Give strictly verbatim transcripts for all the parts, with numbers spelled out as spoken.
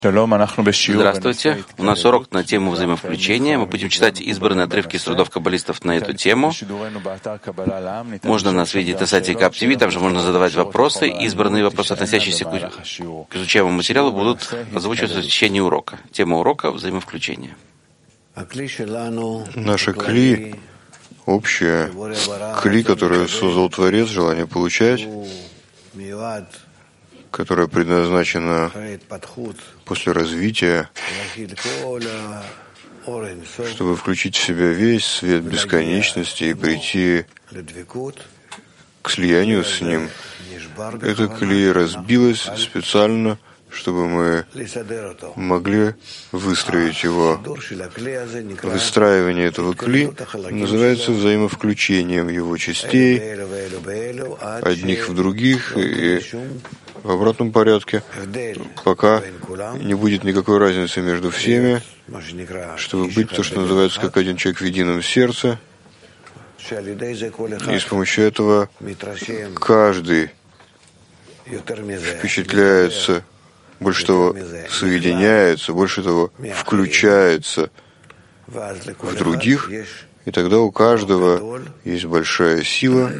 Здравствуйте. У нас урок на тему взаимовключения. Мы будем читать избранные отрывки из трудов каббалистов на эту тему. Можно нас видеть на сайте ка эй пи ти ви, там же можно задавать вопросы. Избранные вопросы, относящиеся к изучаемому материалу, будут озвучиваться в течение урока. Тема урока — взаимовключение. Наша кли общая, кли, которую создал Творец, желание получать, которая предназначена после развития, чтобы включить в себя весь свет бесконечности и прийти к слиянию с ним. Эта клея разбилась специально, чтобы мы могли выстроить его. Выстраивание этого кли называется взаимовключением его частей, одних в других и в обратном порядке, пока не будет никакой разницы между всеми, чтобы быть то, что называется, как один человек в едином сердце. И с помощью этого каждый впечатляется, больше того, соединяется, больше того, включается в других, и тогда у каждого есть большая сила,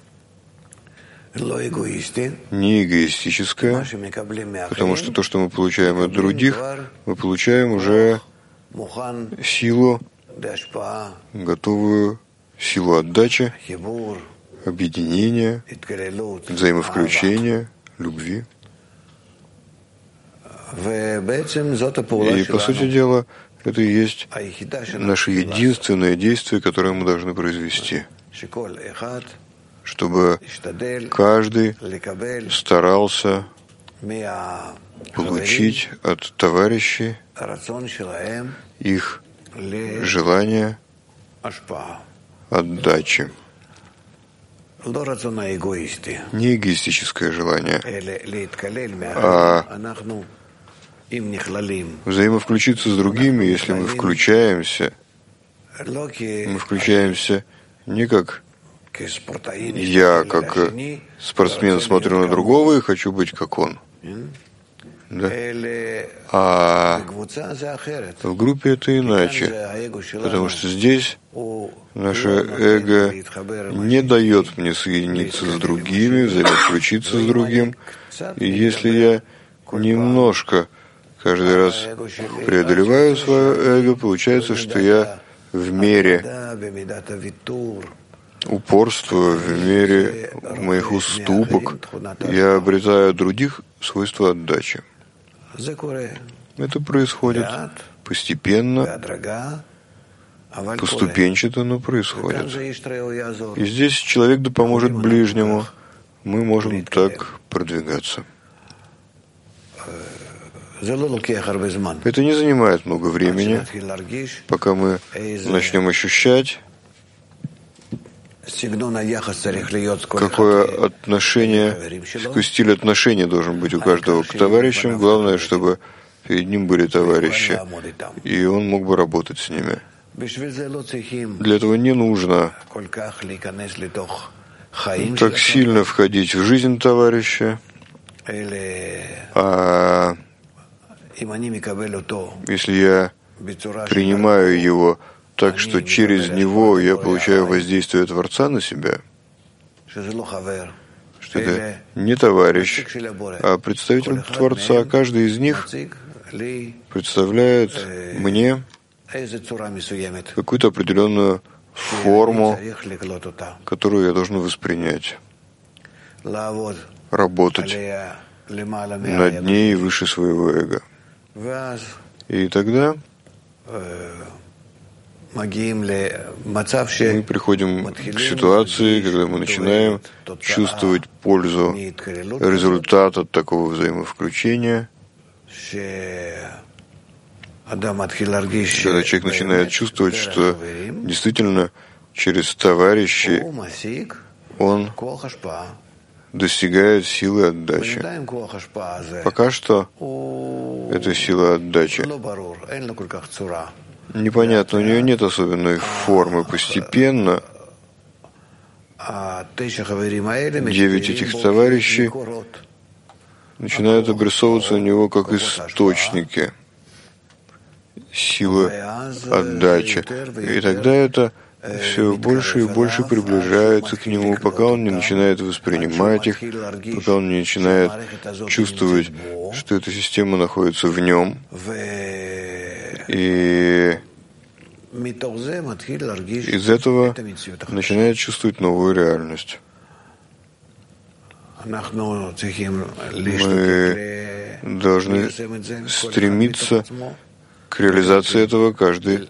не эгоистическая, потому что то, что мы получаем от других, мы получаем уже силу, готовую силу отдачи, объединения, взаимовключения, любви. И, по сути дела, это и есть наше единственное действие, которое мы должны произвести, чтобы каждый старался получить от товарищей их желание отдачи. Не эгоистическое желание, а взаимовключиться с другими, если мы включаемся, мы включаемся не как я, как спортсмен, смотрю на другого и хочу быть как он. Да? А в группе это иначе, потому что здесь наше эго не дает мне соединиться с другими, взаимовключиться с другим. И если я немножко каждый раз преодолеваю свое эго, получается, что я в мере упорства, в мере моих уступок, я обретаю от других свойства отдачи. Это происходит постепенно, поступенчато, но происходит. И здесь человек да поможет ближнему. Мы можем так продвигаться. Это не занимает много времени, пока мы начнем ощущать, какое отношение, какой стиль отношения должен быть у каждого к товарищам. Главное, чтобы перед ним были товарищи, и он мог бы работать с ними. Для этого не нужно так сильно входить в жизнь товарища, а если я принимаю его так, что через него я получаю воздействие Творца на себя, что это не товарищ, а представитель Творца. Каждый из них представляет мне какую-то определенную форму, которую я должен воспринять, работать над ней выше своего эго. И тогда мы приходим к ситуации, когда мы начинаем чувствовать пользу, результат от такого взаимовключения, когда человек начинает чувствовать, что действительно через товарищей он достигает силы отдачи. Пока что эта сила отдачи непонятно, у нее нет особенной формы. Постепенно девять этих товарищей начинают обрисовываться у него как источники, сила отдачи. И тогда это все больше и больше приближается к нему, пока он не начинает воспринимать их, пока он не начинает чувствовать, что эта система находится в нем. И из этого начинает чувствовать новую реальность. Мы должны стремиться к реализации этого каждый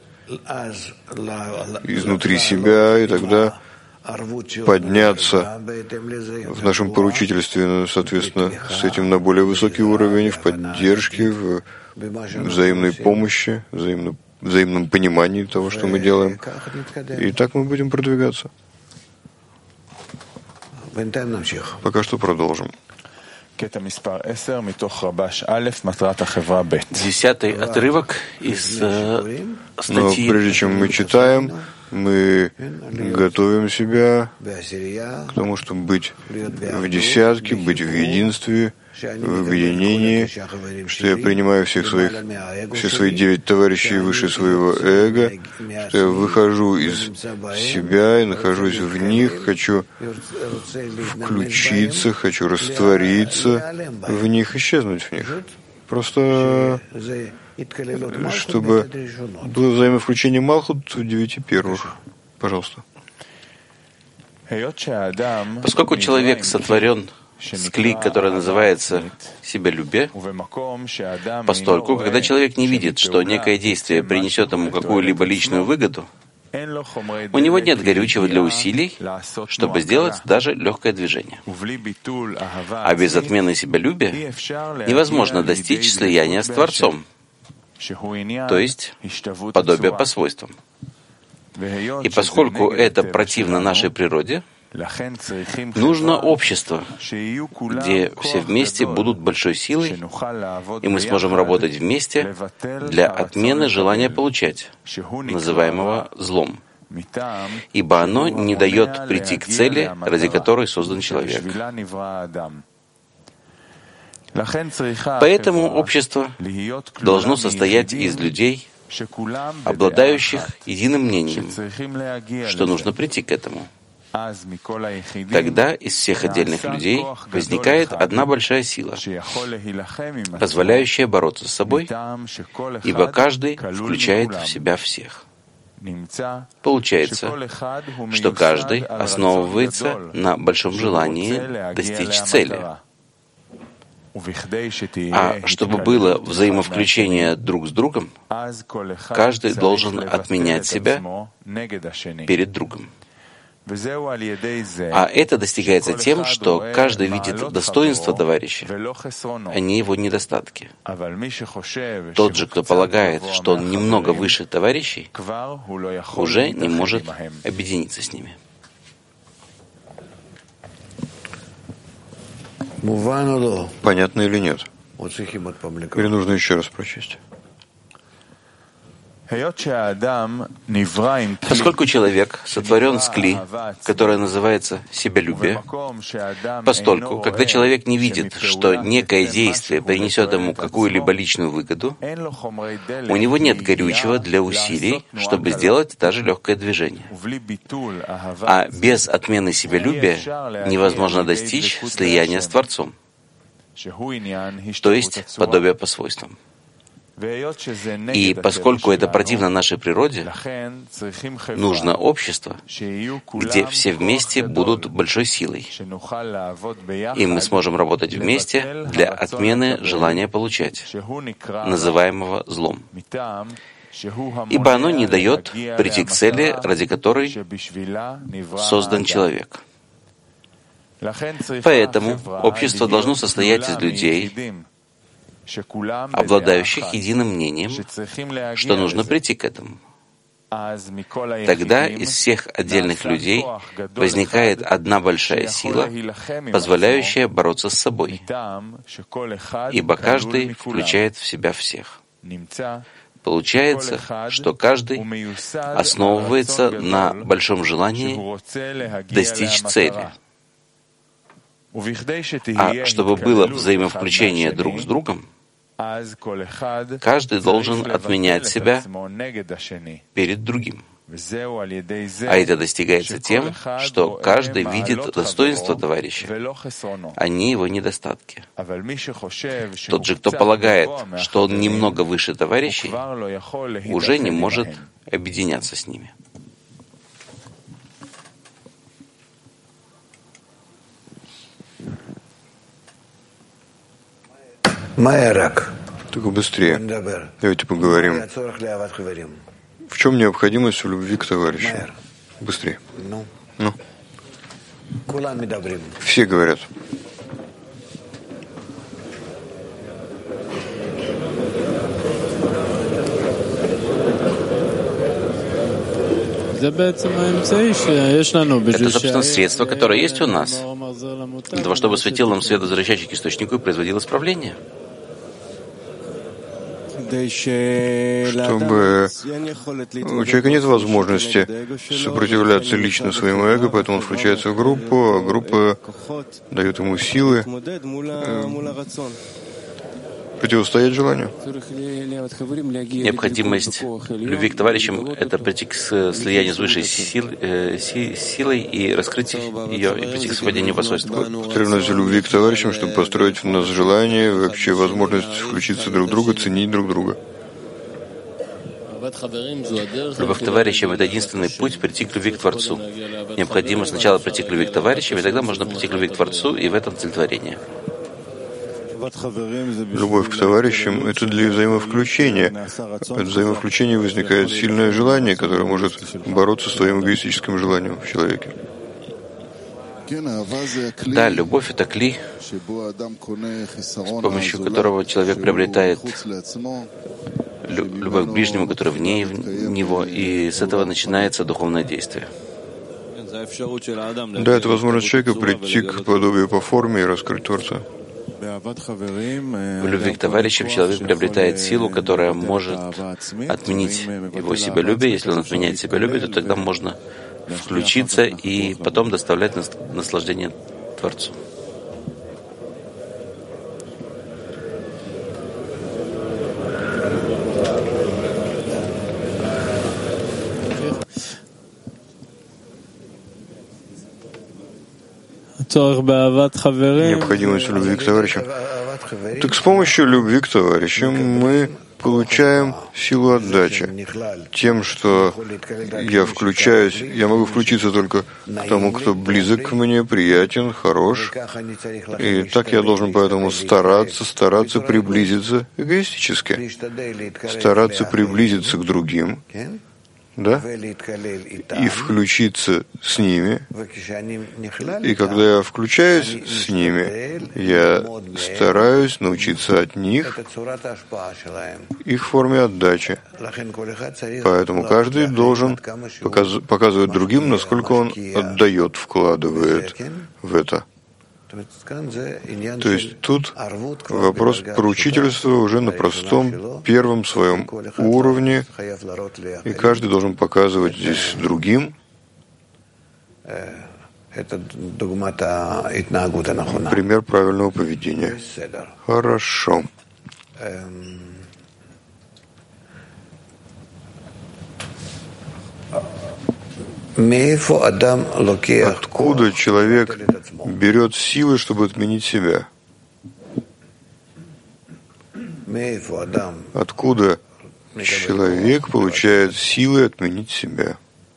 изнутри себя, и тогда подняться в нашем поручительстве, соответственно, с этим на более высокий уровень, в поддержке, в взаимной помощи, взаимном, взаимном понимании того, что мы делаем. И так мы будем продвигаться. Пока что продолжим. Десятый отрывок из э, статьи. Но прежде чем мы читаем, мы готовим себя к тому, чтобы быть в десятке, быть в единстве, в объединении, что я принимаю всех своих, все свои девять товарищей выше своего эго, что я выхожу из себя и нахожусь в них, хочу включиться, хочу раствориться в них, исчезнуть в них. Просто чтобы было взаимовключение Малхут в девяти первых. Пожалуйста. Поскольку человек сотворен с кли, которая называется себялюбие, постольку, когда человек не видит, что некое действие принесет ему какую-либо личную выгоду, у него нет горючего для усилий, чтобы сделать даже легкое движение. А без отмены себялюбия невозможно достичь слияния с Творцом, то есть подобие по свойствам. И поскольку это противно нашей природе, нужно общество, где все вместе будут большой силой, и мы сможем работать вместе для отмены желания получать, называемого злом, ибо оно не дает прийти к цели, ради которой создан человек. Поэтому общество должно состоять из людей, обладающих единым мнением, что нужно прийти к этому. Тогда из всех отдельных людей возникает одна большая сила, позволяющая бороться с собой, ибо каждый включает в себя всех. Получается, что каждый основывается на большом желании достичь цели. А чтобы было взаимовключение друг с другом, каждый должен отменять себя перед другом. А это достигается тем, что каждый видит достоинство товарища, а не его недостатки. Тот же, кто полагает, что он немного выше товарищей, уже не может объединиться с ними. Понятно или нет? Или нужно еще раз прочесть? Поскольку человек сотворен с кли, которое называется себялюбие, постольку, когда человек не видит, что некое действие принесет ему какую-либо личную выгоду, у него нет горючего для усилий, чтобы сделать даже легкое движение. А без отмены себялюбия невозможно достичь слияния с Творцом, то есть подобие по свойствам. И поскольку это противно нашей природе, нужно общество, где все вместе будут большой силой, и мы сможем работать вместе для отмены желания получать, называемого злом, ибо оно не дает прийти к цели, ради которой создан человек. Поэтому общество должно состоять из людей, обладающих единым мнением, что нужно прийти к этому. Тогда из всех отдельных людей возникает одна большая сила, позволяющая бороться с собой, ибо каждый включает в себя всех. Получается, что каждый основывается на большом желании достичь цели. А чтобы было взаимовключение друг с другом, каждый должен отменять себя перед другим. А это достигается тем, что каждый видит достоинство товарища, а не его недостатки. Тот же, кто полагает, что он немного выше товарищей, уже не может объединяться с ними. Только быстрее. Давайте поговорим. В чем необходимость в любви к товарищу? Быстрее. Ну. Все говорят. Это, собственно, средство, которое есть у нас, для того, чтобы светил нам свет, возвращающий к источнику, и производил исправление. Чтобы у человека нет возможности сопротивляться лично своему эго, поэтому он включается в группу, а группа дает ему силы противостоять желанию. Необходимость любви к товарищам — это прийти к слиянию с высшей сил, э, си, силой и раскрыть ее, и прийти к свободе непосредственно. Потребность любви к товарищам, чтобы построить в нас желание, вообще возможность включиться друг в друга, ценить друг друга. Любовь к товарищам — это единственный путь прийти к любви к Творцу. Необходимо сначала прийти к любви к товарищам, и тогда можно прийти к любви к Творцу, и в этом цель творения. Любовь к товарищам — это для взаимовключения. От взаимовключения возникает сильное желание, которое может бороться с твоим эгоистическим желанием в человеке. Да, любовь — это клей, с помощью которого человек приобретает любовь к ближнему, который вне него, и с этого начинается духовное действие. Да, это возможность человека прийти к подобию по форме и раскрыть Творца. В любви к товарищам человек приобретает силу, которая может отменить его себялюбие. Если он отменяет себялюбие, то тогда можно включиться и потом доставлять наслаждение Творцу. Необходимость любви к товарищам. Так с помощью любви к товарищам мы получаем силу отдачи. Тем, что я включаюсь, я могу включиться только к тому, кто близок к мне, приятен, хорош. И так я должен поэтому стараться, стараться приблизиться эгоистически. Стараться приблизиться к другим. Да? И включиться с ними. И когда я включаюсь с ними, я стараюсь научиться от них их форме отдачи. Поэтому каждый должен показ- показывать другим, насколько он отдает, вкладывает в это. То есть тут вопрос поручительства уже на простом первом своем уровне, и каждый должен показывать здесь другим пример правильного поведения. Хорошо. Откуда человек берет силы, чтобы отменить себя? Откуда человек получает силы отменить себя?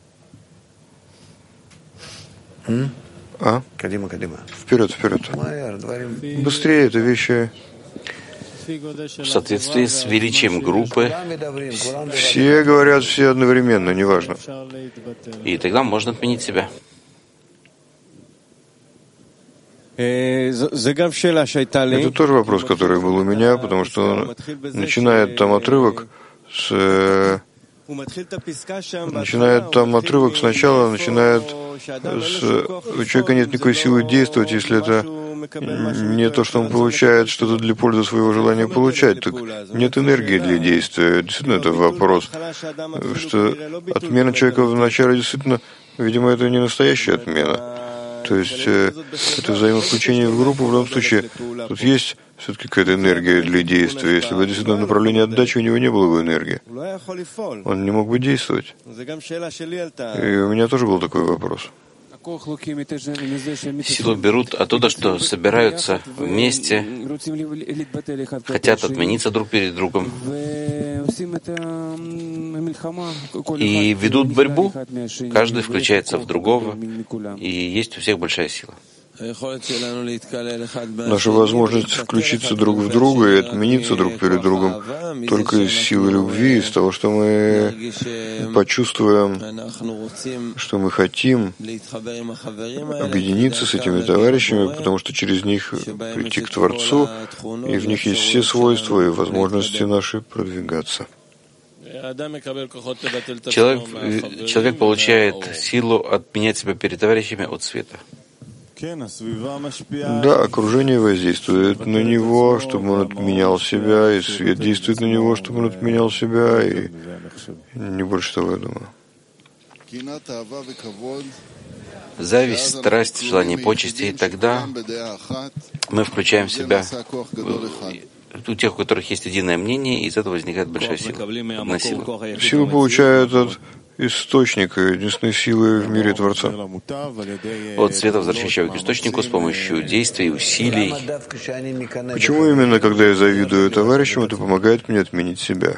А? Вперед, вперед. Быстрее, это вещи. В соответствии с величием группы все говорят все одновременно, неважно. И тогда можно отменить себя. Это тоже вопрос, который был у меня, потому что он начинает там отрывок с... Начинает там отрывок сначала, начинает с... У человека нет никакой силы действовать, если это не то, что он получает что-то для пользы своего желания получать, так нет энергии для действия. Действительно, это вопрос, что отмена человека вначале действительно, видимо, это не настоящая отмена. То есть э, это взаимовключение в группу в любом случае. Тут есть все-таки какая-то энергия для действия. Если бы действительно в направлении отдачи у него не было бы энергии, он не мог бы действовать. И у меня тоже был такой вопрос. Силу берут оттуда, что собираются вместе, хотят отмениться друг перед другом и ведут борьбу. Каждый включается в другого, и есть у всех большая сила. Наша возможность включиться друг в друга и отмениться друг перед другом только из силы любви, из того, что мы почувствуем, что мы хотим объединиться с этими товарищами, потому что через них прийти к Творцу, и в них есть все свойства и возможности наши продвигаться. Человек, человек получает силу отменять себя перед товарищами от света. Да, окружение воздействует на него, чтобы он отменял себя, и свет действует на него, чтобы он отменял себя, и не больше того, я думаю. Зависть, страсть, желание почести, и тогда мы включаем себя у тех, у которых есть единое мнение, и из этого возникает большая сила, одна сила. Силу получают от источника, единственной силы в мире Творца. От света возвращающего к источнику с помощью действий, усилий. Почему именно, когда я завидую товарищам, это помогает мне отменить себя?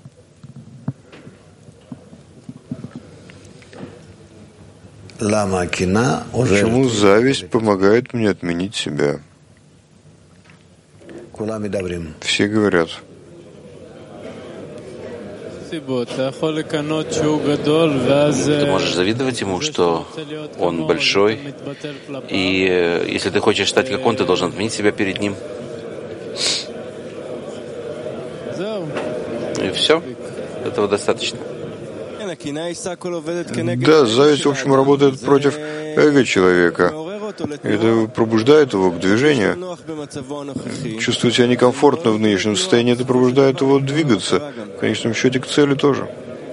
Почему зависть помогает мне отменить себя? Все говорят. Ты можешь завидовать ему, что он большой, и э, если ты хочешь стать как он, ты должен отменить себя перед ним. И все. Этого достаточно. Да, зависть, в общем, работает против эго человека. Это пробуждает его к движению. Чувствует себя некомфортно в нынешнем состоянии, это пробуждает его двигаться. В конечном счете к цели тоже.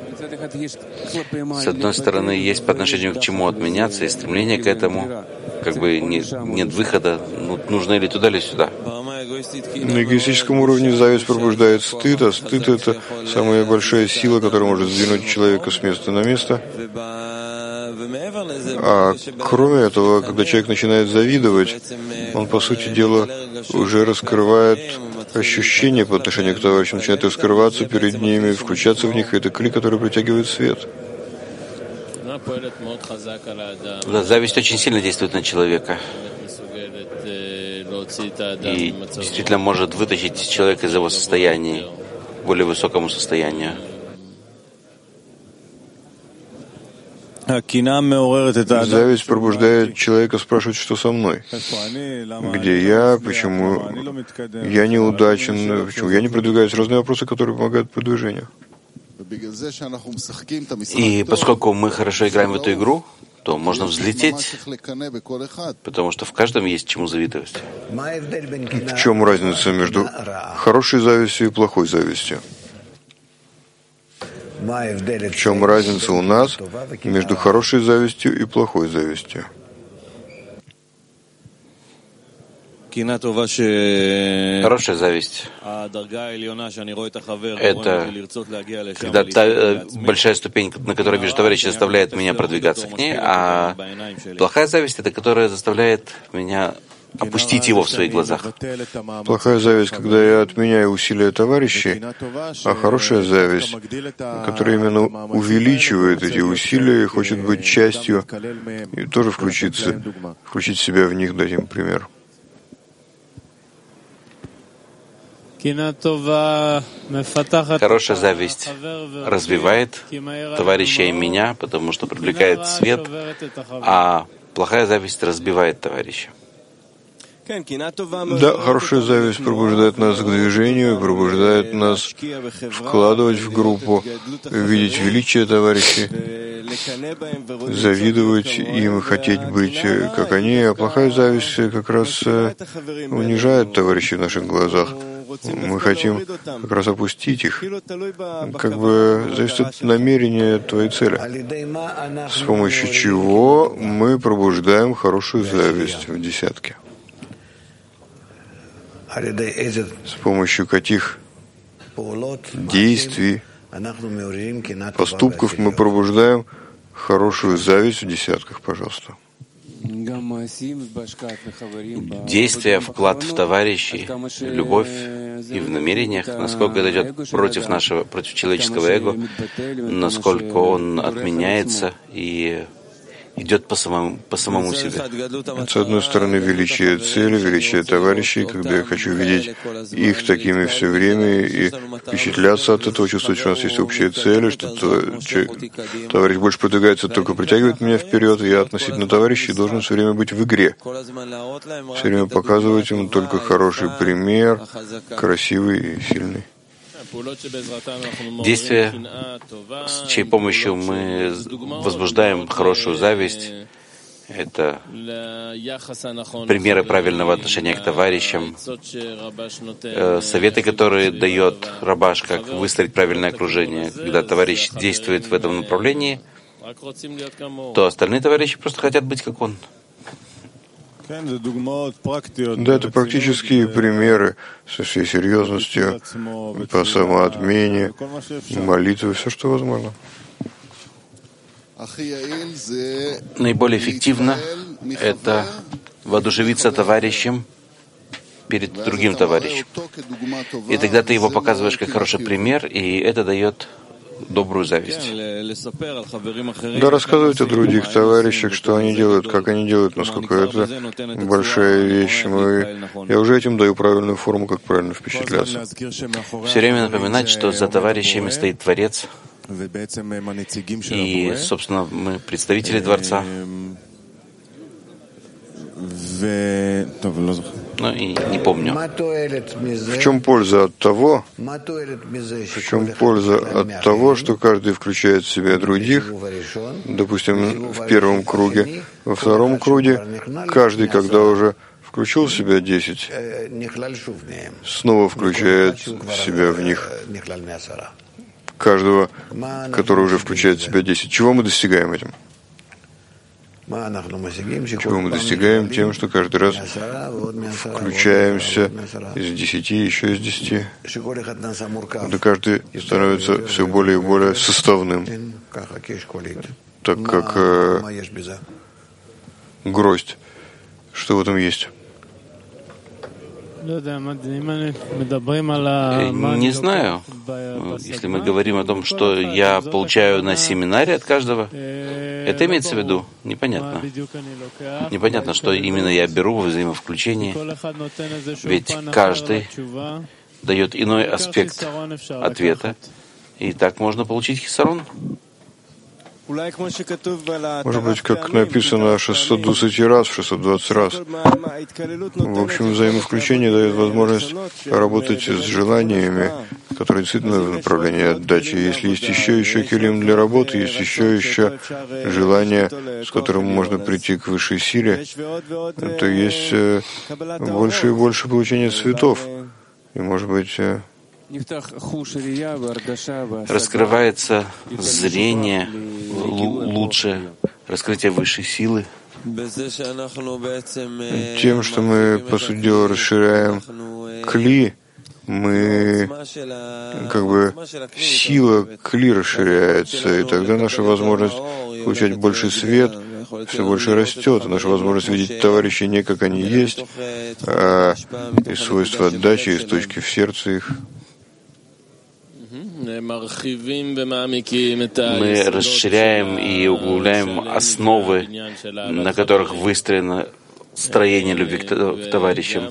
С одной стороны, есть по отношению к чему отменяться и стремление к этому. Как бы не, нет выхода, ну, нужно или туда, или сюда. На эгоистическом уровне зависть пробуждает стыд, а стыд — это самая большая сила, которая может сдвинуть человека с места на место. А кроме этого, когда человек начинает завидовать, он, по сути дела, уже раскрывает ощущения по отношению к товарищам, начинает раскрываться перед ними, включаться в них, и это клей, который притягивает свет. Да, зависть очень сильно действует на человека. И действительно может вытащить человека из его состояния, к более высокому состоянию. Зависть пробуждает человека спрашивать, что со мной. Где я, почему я неудачен, почему я не продвигаюсь. Разные вопросы, которые помогают продвижению. И поскольку мы хорошо играем в эту игру, то можно взлететь, потому что в каждом есть чему завидовать. В чем разница между хорошей завистью и плохой завистью? В чем разница у нас между хорошей завистью и плохой завистью? Хорошая зависть — это когда та большая ступень, на которой вижу товарища, заставляет меня продвигаться к ней, а плохая зависть — это которая заставляет меня опустить его в своих глазах. Плохая зависть, когда я отменяю усилия товарищей, а хорошая зависть, которая именно увеличивает эти усилия и хочет быть частью, и тоже включиться, включить себя в них, дать им пример. Хорошая зависть развивает товарища и меня, потому что привлекает свет, а плохая зависть разбивает товарища. Да, хорошая зависть пробуждает нас к движению, пробуждает нас вкладывать в группу, видеть величие товарищей, завидовать им, хотеть быть как они, а плохая зависть как раз унижает товарищей в наших глазах, Мы хотим как раз опустить их. Как бы зависит от намерения твоей цели. С помощью чего мы пробуждаем хорошую зависть в десятке? С помощью каких действий, поступков мы пробуждаем хорошую зависть в десятках, пожалуйста. Действия, вклад в товарищей, любовь и в намерениях, насколько это идет против нашего, против человеческого эго, насколько он отменяется и идет по самому, по самому себе. С одной стороны, величие цели, величие товарищей, когда я хочу видеть их такими все время и впечатляться от этого, чувствовать, что у нас есть общие цели, что товарищ больше продвигается, только притягивает меня вперед, и я относительно товарищей должен все время быть в игре. Все время показывать ему только хороший пример, красивый и сильный. Действия, с чьей помощью мы возбуждаем хорошую зависть, это примеры правильного отношения к товарищам, советы, которые дает Рабаш, как выстроить правильное окружение. Когда товарищ действует в этом направлении, то остальные товарищи просто хотят быть как он. Да, это практические примеры со всей серьезностью, по самоотмене, молитвы, все, что возможно. Наиболее эффективно это воодушевиться товарищем перед другим товарищем. И тогда ты его показываешь как хороший пример, и это дает добрую зависть. Да, рассказывать о других товарищах, что они делают, как они делают, насколько это большая вещь. Мы... Я уже этим даю правильную форму, как правильно впечатляться. Все время напоминать, что за товарищами стоит Творец, и, собственно, мы представители Творца. Ну и не помню. В чем польза от того, в чем польза от того, что каждый включает в себя других, допустим, в первом круге, во втором круге, каждый, когда уже включил в себя десять, снова включает себя в них. Каждого, который уже включает в себя десять. Чего мы достигаем этим? Чего мы достигаем? Тем, что каждый раз включаемся из десяти, еще из десяти. Да каждый становится все более и более составным, так как э, гроздь. Что в этом есть? Не знаю. Если мы говорим о том, что я получаю на семинаре от каждого, это имеется в виду? Непонятно. Непонятно, что именно я беру в взаимовключении. Ведь каждый дает иной аспект ответа, и так можно получить хисарон. Может быть, как написано шестьсот двадцать раз, шестьсот двадцать раз. В общем, взаимовключение дает возможность работать с желаниями, которые действительно в направлении отдачи. Если есть еще еще килим для работы, есть еще еще желание, с которым можно прийти к высшей силе, то есть больше и больше получения цветов. И, может быть, раскрывается зрение лучше, раскрытие высшей силы. Тем, что мы, по сути дела, расширяем кли, мы, как бы, сила кли расширяется, и тогда наша возможность получать больше свет все больше растет, и наша возможность видеть товарищей не как они есть, а из свойства отдачи, из точки в сердце их. Мы расширяем и углубляем основы, на которых выстроено строение любви к товарищам.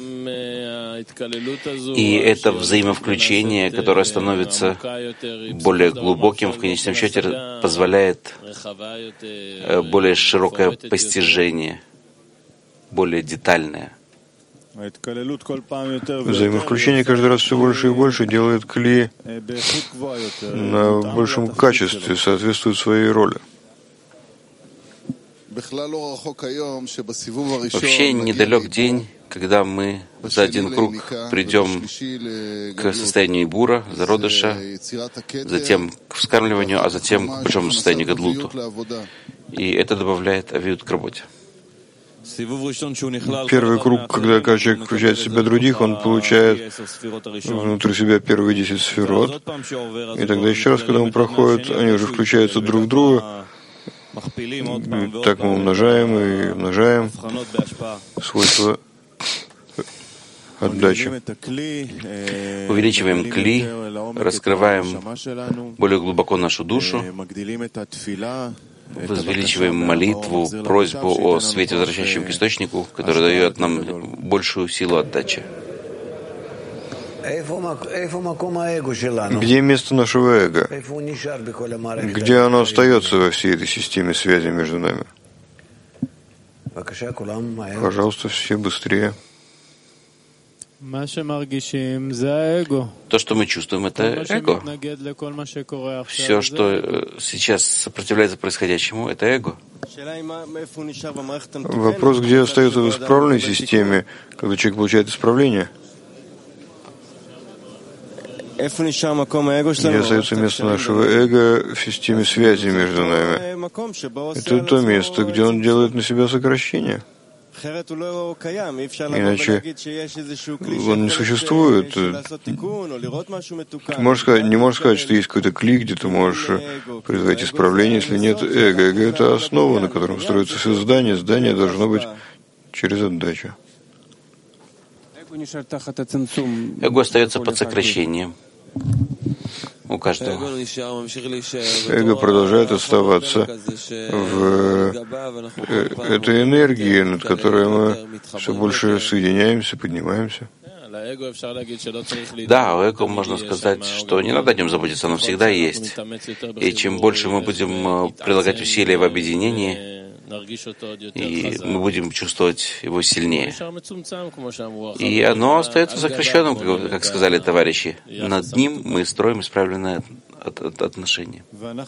И это взаимовключение, которое становится более глубоким, в конечном счете позволяет более широкое постижение, более детальное. Взаимовключение каждый раз все больше и больше делает кли на большем качестве, соответствует своей роли. Вообще недалек день, когда мы за один круг придем к состоянию Ибура, зародыша, затем к вскармливанию, а затем к большому состоянию Гадлуту. И это добавляет авиют к работе. Первый круг, когда человек включает в себя других, он получает внутри себя первые десять сферот. И тогда еще раз, когда он проходит, они уже включаются друг в друга. И так мы умножаем и умножаем свойства отдачи. Увеличиваем кли, раскрываем более глубоко нашу душу, возвеличиваем молитву, просьбу о свете, возвращающем к источнику, который дает нам большую силу отдачи. Где место нашего эго? Где оно остается во всей этой системе связи между нами? Пожалуйста, все быстрее. То, что мы чувствуем, это эго. Все, что сейчас сопротивляется происходящему, это эго. Вопрос, где остается в исправленной системе, когда человек получает исправление? Где остается место нашего эго в системе связи между нами? Это то место, где он делает на себя сокращение. Иначе он не существует. Ты можешь сказать, не можешь сказать, что есть какой-то клик, где ты можешь производить исправление, если нет эго. Эго — это основа, на котором строится все здание. Здание должно быть через отдачу. Эго остается под сокращением у каждого. Эго продолжает оставаться в этой энергии, над которой мы все больше соединяемся, поднимаемся. Да, у эго можно сказать, что не надо о нем заботиться, оно всегда есть. И чем больше мы будем прилагать усилия в объединении, и мы будем чувствовать его сильнее. И оно остается сокращенным, как сказали товарищи. Над ним мы строим исправленное отношение.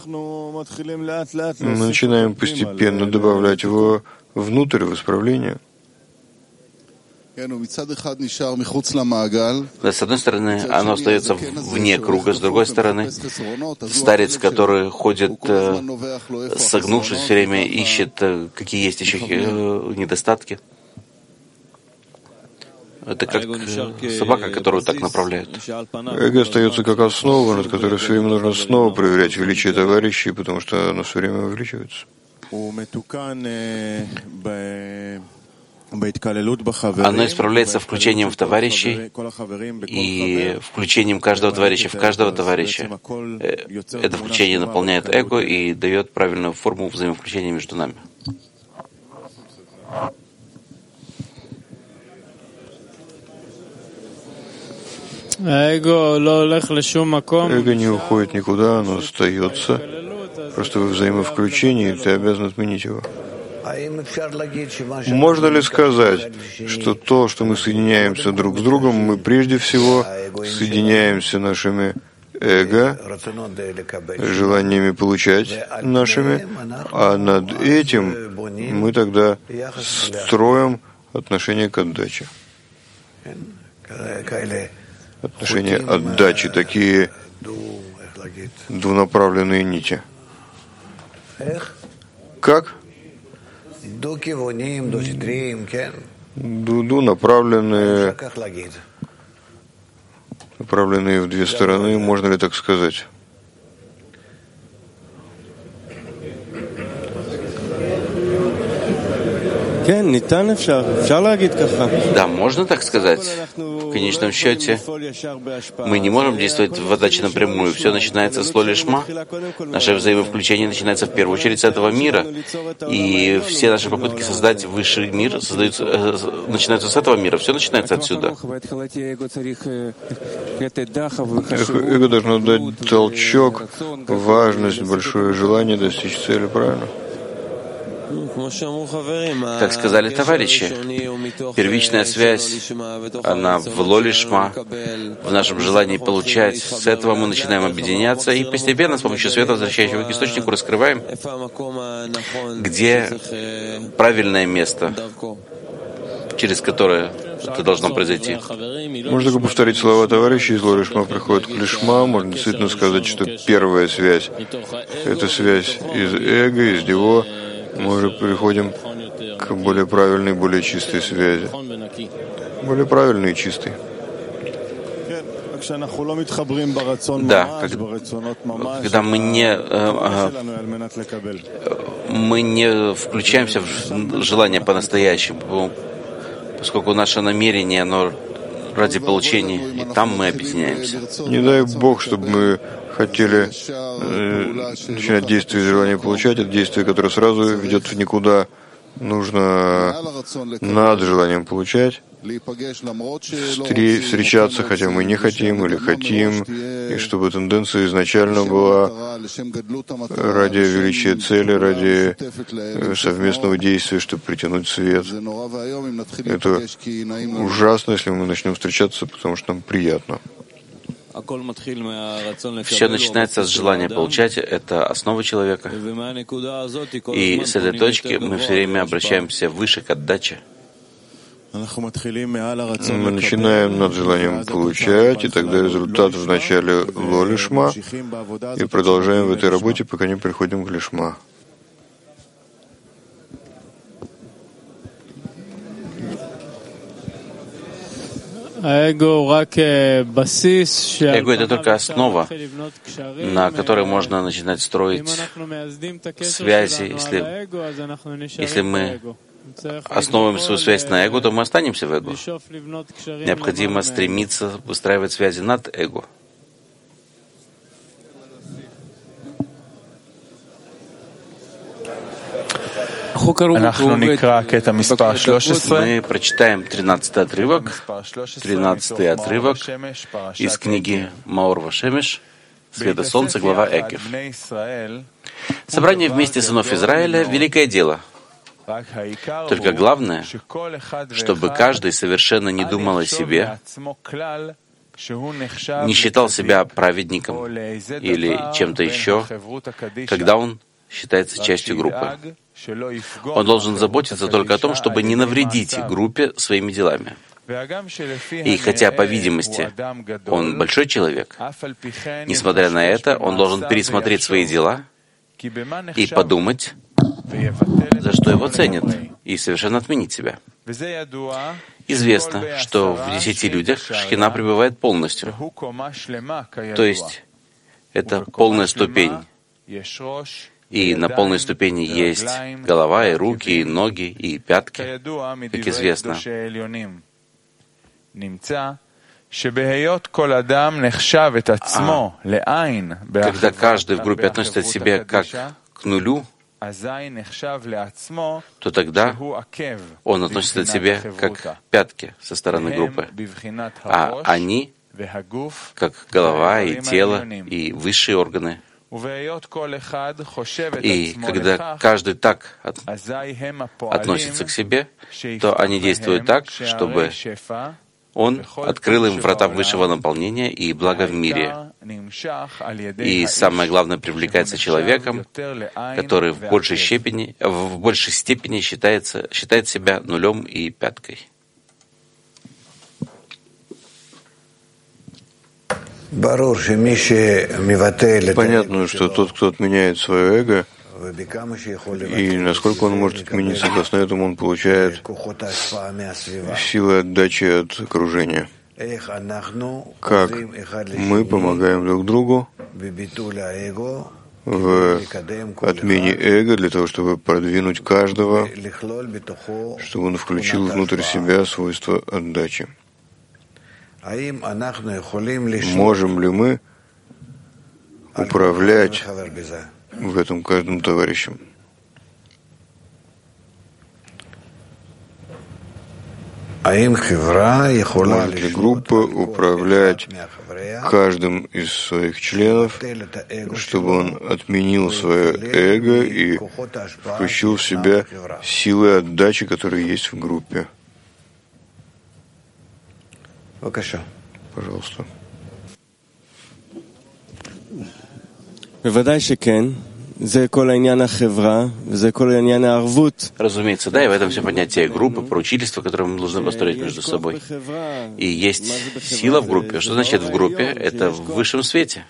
Мы начинаем постепенно добавлять его внутрь, в исправление. Да, с одной стороны, оно остается вне круга, с другой стороны, старец, который ходит, согнувшись все время, ищет, какие есть еще недостатки. Это как собака, которую так направляют. Эго остается как основа, над которой все время нужно снова проверять величие товарищей, потому что оно все время увеличивается. Оно исправляется включением в товарищей и включением каждого товарища в каждого товарища. Это включение наполняет эго и дает правильную форму взаимовключения между нами. Эго не уходит никуда, оно остается. Просто во взаимовключении ты обязан отменить его. Можно ли сказать, что то, что мы соединяемся друг с другом, мы прежде всего соединяемся нашими эго, желаниями получать нашими, а над этим мы тогда строим отношение к отдаче? Отношения отдачи, такие двунаправленные нити. Как? Дуду направленные, направленные в две стороны, можно ли так сказать? Да, можно так сказать. В конечном счете, мы не можем действовать в отдаче напрямую. Все начинается с лоли шма. Наше взаимовключение начинается в первую очередь с этого мира. И все наши попытки создать высший мир создаются, э, начинаются с этого мира. Все начинается отсюда. Эго должно дать толчок, важность, большое желание достичь цели, правильно? Как сказали товарищи, первичная связь, она в лоли шма, в нашем желании получать. С этого мы начинаем объединяться и постепенно с помощью света, возвращающего к источнику, раскрываем, где правильное место, через которое это должно произойти. Можно только повторить слова товарища, из Ло-Лишма приходит к Лишма. Можно действительно сказать, что первая связь — это связь из эго, из него. Мы уже переходим к более правильной, более чистой связи. Более правильной и чистой. Да, когда мы не, э, мы не включаемся в желание по-настоящему, поскольку наше намерение, оно ради получения, и там мы объединяемся. Не дай Бог, чтобы мы хотели э, начинать действие и желание получать. Это действие, которое сразу ведет в никуда. Нужно над желанием получать, встр- встречаться, хотя мы не хотим или хотим, и чтобы тенденция изначально была ради величия цели, ради совместного действия, чтобы притянуть свет. Это ужасно, если мы начнем встречаться, потому что нам приятно. Все начинается с желания получать, это основа человека. И с этой точки мы все время обращаемся выше к отдаче. Мы начинаем над желанием получать, и тогда результат в начале Ло-Лишма, и продолжаем в этой работе, пока не приходим к Лишма. Эго — это только основа, на которой можно начинать строить связи. Если, если мы основываем свою связь на эго, то мы останемся в эго. Необходимо стремиться выстраивать связи над эго. Мы прочитаем тринадцатый отрывок, тринадцатый отрывок из книги Маор Вашемеш, «Света солнца», глава Экев. Собрание вместе сынов Израиля — великое дело. Только главное, чтобы каждый совершенно не думал о себе, не считал себя праведником или чем-то еще, когда он считается частью группы. Он должен заботиться только о том, чтобы не навредить группе своими делами. И хотя, по видимости, он большой человек, несмотря на это, он должен пересмотреть свои дела и подумать, за что его ценят, и совершенно отменить себя. Известно, что в десяти людях Шхина пребывает полностью. То есть это полная ступень. И на полной ступени есть голова, и руки, и ноги, и пятки, как известно. А когда каждый в группе относится к себе как к нулю, то тогда он относится к себе как к пятке со стороны группы. А они как голова и тело, и высшие органы. И когда каждый так от, относится к себе, то они действуют так, чтобы он открыл им врата высшего наполнения и блага в мире. И самое главное, привлекается человеком, который в большей степени, в большей степени считается, считает себя нулем и пяткой. Понятно, что тот, кто отменяет свое эго, и насколько он может отменить, согласно этому он получает силы отдачи от окружения. Как мы помогаем друг другу в отмене эго для того, чтобы продвинуть каждого, чтобы он включил внутрь себя свойства отдачи. Можем ли мы управлять в этом каждым товарищем? Может ли группа управлять каждым из своих членов, чтобы он отменил свое эго и включил в себя силы отдачи, которые есть в группе? Пожалуйста. Разумеется, да, и в этом все понятие группы, поручительства, которые мы должны построить между собой. И есть сила в группе. Что значит в группе? Это в высшем свете,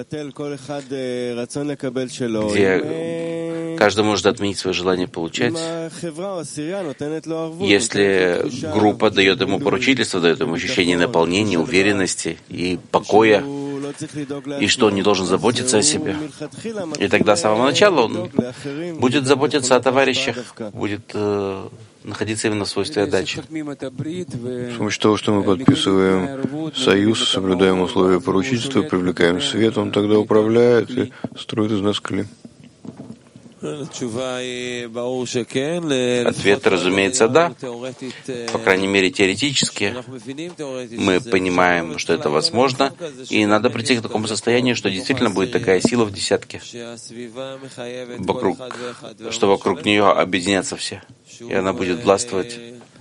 где каждый может отменить свое желание получать. Если группа дает ему поручительство, дает ему ощущение наполнения, уверенности и покоя, и что он не должен заботиться о себе. И тогда с самого начала он будет заботиться о товарищах, будет э, находиться именно в свойстве отдачи. С помощью того, что мы подписываем союз, соблюдаем условия поручительства, привлекаем свет, он тогда управляет и строит из нас клей. Ответ, разумеется, да. По крайней мере, теоретически мы понимаем, что это возможно, и надо прийти к такому состоянию, что действительно будет такая сила в десятке, вокруг, что вокруг нее объединятся все, и она будет властвовать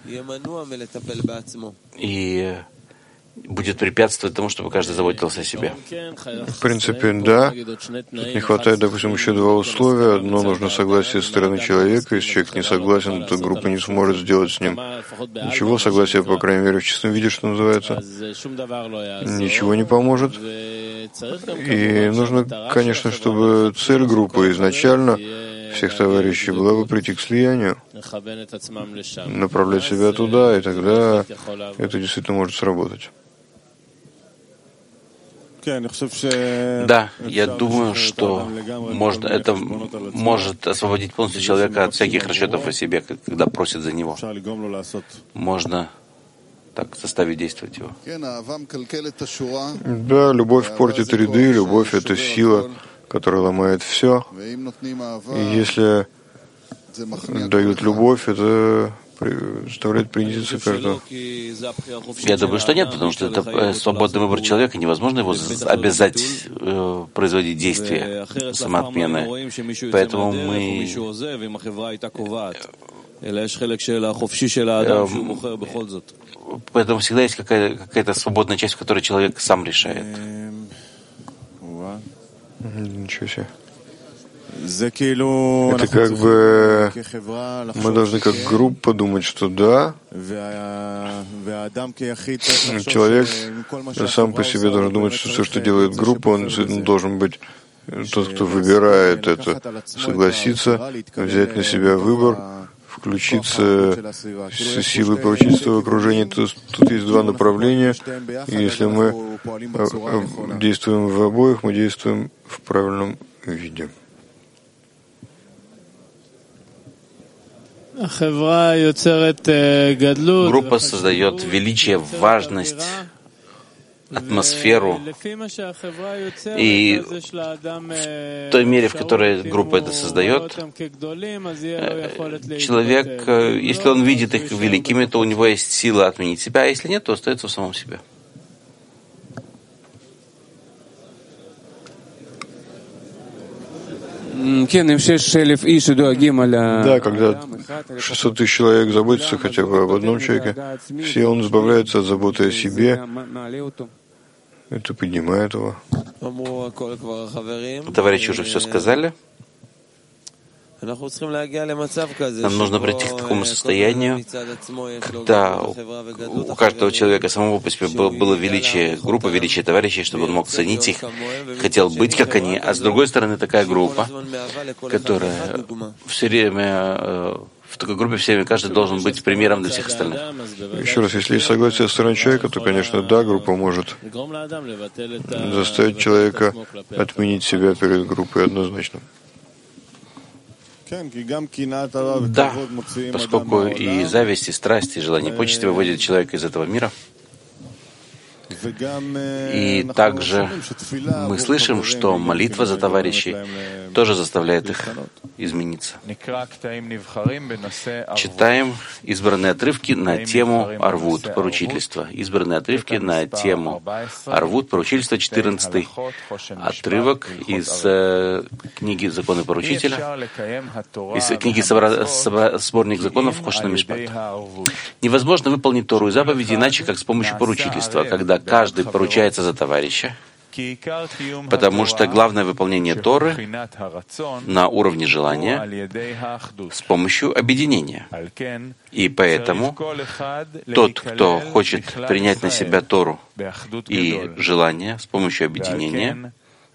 и будет препятствовать тому, чтобы каждый заботился о себе. В принципе, да. Тут не хватает, допустим, еще два условия. Одно — нужно согласие со стороны человека. Если человек не согласен, то группа не сможет сделать с ним ничего. Согласие, по крайней мере, в чистом виде, что называется, ничего не поможет. И нужно, конечно, чтобы цель группы изначально всех товарищей была бы прийти к слиянию, направлять себя туда, и тогда это действительно может сработать. Да, я думаю, что можно, это может освободить полностью человека от всяких расчетов о себе, когда просит за него. Можно так заставить действовать его. Да, любовь портит ряды, любовь — это сила, которая ломает все. И если дают любовь, это заставляет принизиться каждого. Я думаю, что нет, потому что это свободный выбор человека, невозможно его обязать э, производить действия самоотмены. Поэтому мы Поэтому всегда есть какая-то, какая-то свободная часть, в которой человек сам решает. Ничего себе. Это как бы мы должны как группа думать, что да, человек сам по себе должен думать, что все, что делает группа, он должен быть тот, кто выбирает это, согласиться, взять на себя выбор, включиться с силой поручительства в окружении. Тут, тут есть два направления, и если мы действуем в обоих, мы действуем в правильном виде. Группа создает величие, важность, атмосферу, и в той мере, в которой группа это создает, человек, если он видит их великими, то у него есть сила отменить себя, а если нет, то остается в самом себе. Да, когда шестьсот тысяч человек заботятся хотя бы об одном человеке, все он избавляется от заботы о себе, это поднимает его. Товарищи уже все сказали. Нам нужно прийти к такому состоянию, когда у каждого человека самого по себе было величие, группа величия товарищей, чтобы он мог ценить их, хотел быть как они. А с другой стороны, такая группа, которая все время, в такой группе все время каждый должен быть примером для всех остальных. Еще раз, если есть согласие со стороны человека, то, конечно, да, группа может заставить человека отменить себя перед группой однозначно. Да, поскольку и зависть, и страсть, и желание почести выводят человека из этого мира. И также мы слышим, что молитва за товарищей тоже заставляет их измениться. Читаем избранные отрывки на тему Арвут, поручительства. Избранные отрывки на тему Арвут, поручительства, четырнадцатый отрывок из э, книги «Законы поручителя», из книги собра... собра... «Сборник законов» Хошна Мишпат. Невозможно выполнить Тору и заповеди иначе, как с помощью поручительства, когда каждый поручается за товарища, Потому что главное выполнение Торы на уровне желания с помощью объединения. И поэтому тот, кто хочет принять на себя Тору и желание с помощью объединения,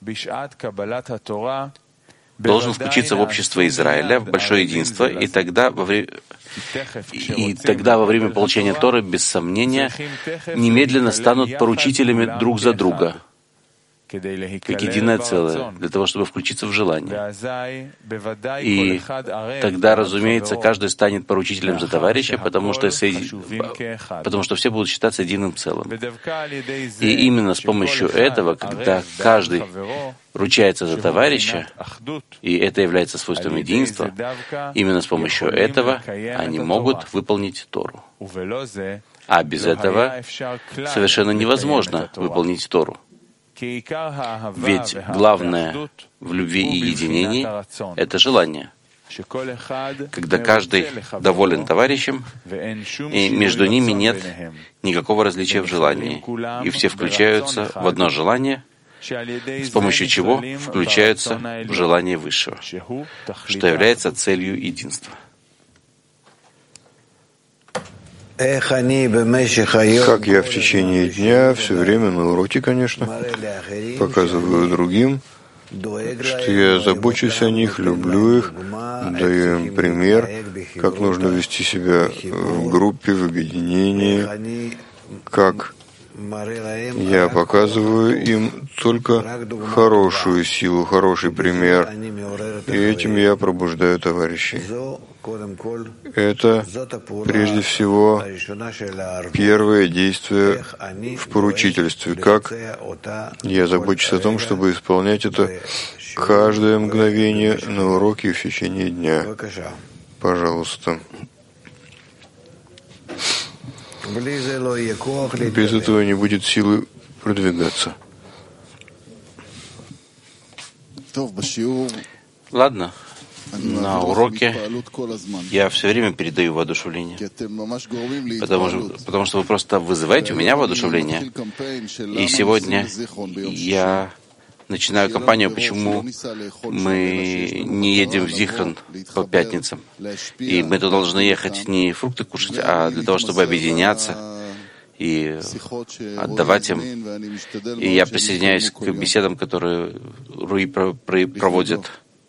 должен включиться в общество Израиля, в большое единство, и тогда во, вре... и тогда во время получения Торы, без сомнения, немедленно станут поручителями друг за друга, как единое целое, для того, чтобы включиться в желание. И тогда, разумеется, каждый станет поручителем за товарища, потому что, соеди... потому что все будут считаться единым целым. И именно с помощью этого, когда каждый ручается за товарища, и это является свойством единства, именно с помощью этого они могут выполнить Тору. А без этого совершенно невозможно выполнить Тору. Ведь главное в любви и единении — это желание, когда каждый доволен товарищем, и между ними нет никакого различия в желании, и все включаются в одно желание, с помощью чего включаются в желание Высшего, что является целью единства. Как я в течение дня, все время на уроке, конечно, показываю другим, что я забочусь о них, люблю их, даю им пример, как нужно вести себя в группе, в объединении, как я показываю им только хорошую силу, хороший пример, и этим я пробуждаю товарищей. Это, прежде всего, первое действие в поручительстве. Как я забочусь о том, чтобы исполнять это каждое мгновение на уроке в течение дня. Пожалуйста. Без этого не будет силы продвигаться. Ладно. На уроке я все время передаю воодушевление, потому что, потому что вы просто вызываете у меня воодушевление. И сегодня я начинаю кампанию, почему мы не едем в Зихрон по пятницам. И мы туда должны ехать не фрукты кушать, а для того, чтобы объединяться и отдавать им. И я присоединяюсь к беседам, которые Руи проводит.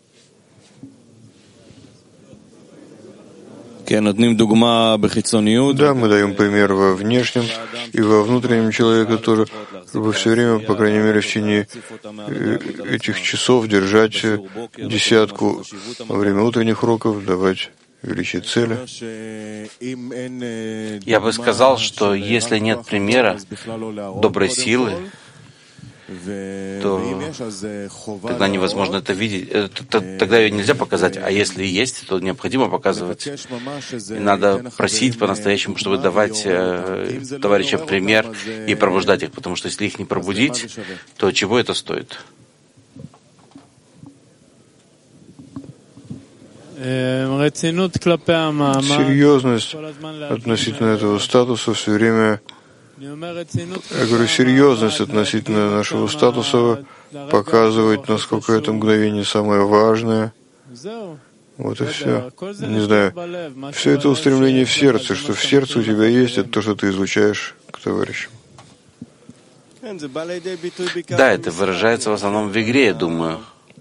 Да, мы даем пример во внешнем и во внутреннем человеке тоже, чтобы все время, по крайней мере, в течение этих часов держать десятку во время утренних уроков, давать величие цели. Я бы сказал, что если нет примера доброй силы, то тогда невозможно это видеть, тогда ее нельзя показать, а если есть, то необходимо показывать. И надо просить по-настоящему, чтобы давать э, товарищам пример и пробуждать их, потому что если их не пробудить, то чего это стоит? Серьезность относительно этого статуса все время. Я говорю, серьезность относительно нашего статуса показывает, насколько это мгновение самое важное. Вот и все. Не знаю. Все это устремление в сердце, что в сердце у тебя есть, это то, что ты излучаешь к товарищам. Да, это выражается в основном в игре, я думаю.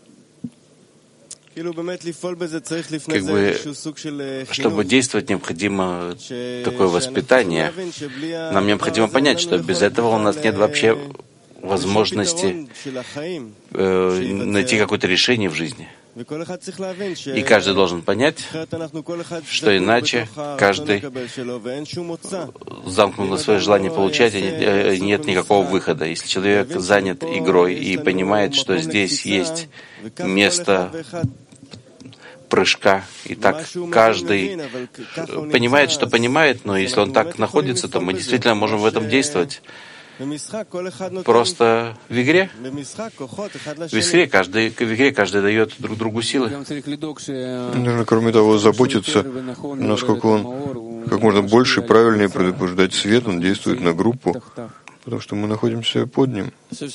Как бы, чтобы действовать, необходимо такое воспитание. Нам необходимо понять, что без этого у нас нет вообще возможности э, найти какое-то решение в жизни. И каждый должен понять, что иначе каждый замкнут на свое желание получать, и нет никакого выхода. Если человек занят игрой и понимает, что здесь есть место прыжка, и так каждый понимает, что понимает, но если он так находится, то мы действительно можем в этом действовать. Просто в игре, в игре каждый, в игре каждый дает друг другу силы. Нужно, кроме того, заботиться, насколько он как можно больше и правильнее пробуждать свет, он действует на группу. потому что мы находимся под ним.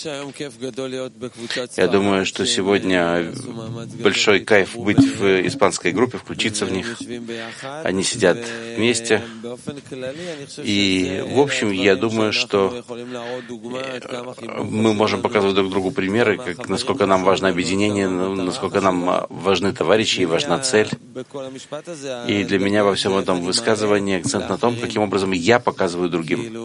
Я думаю, что сегодня большой кайф быть в испанской группе, включиться в них. Они сидят вместе. И, в общем, я думаю, что мы можем показывать друг другу примеры, как, насколько нам важно объединение, насколько нам важны товарищи и важна цель. И для меня во всем этом высказывании акцент на том, каким образом я показываю другим.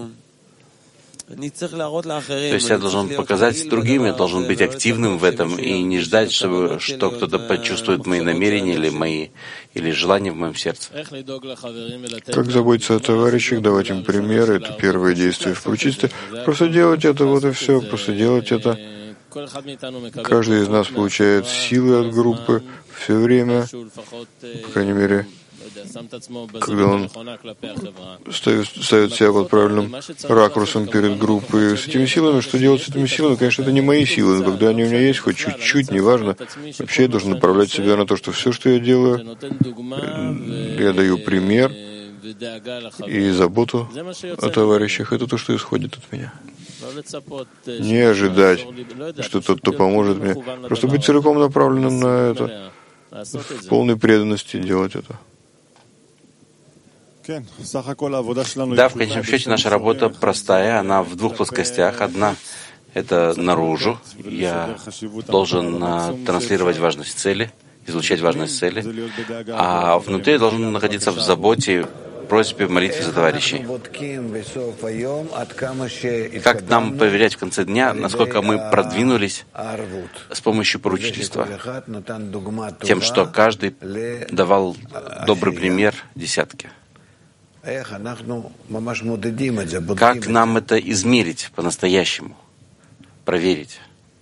То есть я должен показать другим, я должен быть активным в этом и не ждать, чтобы, что кто-то почувствует мои намерения или мои или желания в моем сердце. Как заботиться о товарищах, давать им примеры, это первое действие в прочисте. Просто делать это, вот и все, просто делать это. Каждый из нас получает силы от группы все время, по крайней мере, когда он ставит, ставит себя под правильным ракурсом перед группой. С этими силами, что делать с этими силами? Конечно, это не мои силы, но когда они у меня есть, хоть чуть-чуть, неважно, вообще я должен направлять себя на то, что все, что я делаю, я даю пример и заботу о товарищах. Это то, что исходит от меня. Не ожидать, что тот, кто поможет мне. Просто быть целиком направленным на это, в полной преданности делать это. Да, в конечном счете наша работа простая, она в двух плоскостях. Одна — это наружу. Я должен транслировать важность цели, излучать важность цели. А внутри я должен находиться в заботе, просьбе, молитве за товарищей. Как нам проверять в конце дня, насколько мы продвинулись с помощью поручительства? Тем, что каждый давал добрый пример десятке. Как нам это измерить по-настоящему, проверить?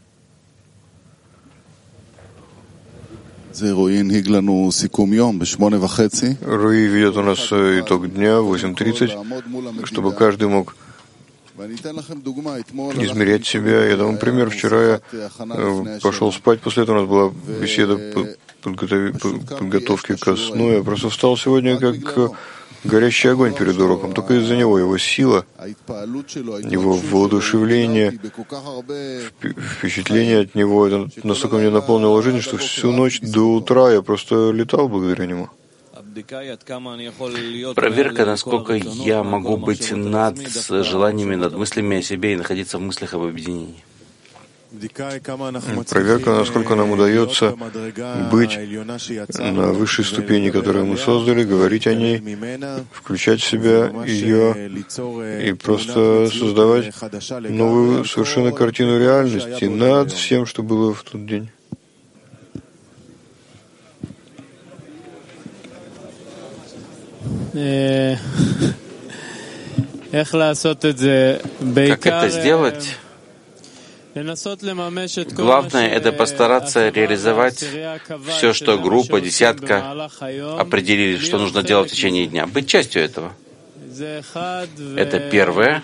Руи ведет у нас итог дня в восемь тридцать, чтобы каждый мог измерять себя. Я дам пример. Вчера я пошел спать, после этого у нас была беседа подготовки ко сну. Я просто встал сегодня как горящий огонь перед уроком. Только из-за него, его сила, его воодушевление, впечатление от него, это настолько мне наполнило жизнь, что всю ночь до утра я просто летал благодаря нему. Проверка, насколько я могу быть над желаниями, над мыслями о себе и находиться в мыслях об объединении. Проверка, насколько нам удается быть на высшей ступени, которую мы создали, говорить о ней, включать в себя ее и просто создавать новую совершенно картину реальности над всем, что было в тот день. Как это сделать? Главное — это постараться реализовать все, что группа, десятка определили, что нужно делать в течение дня. Быть частью этого. Это первое.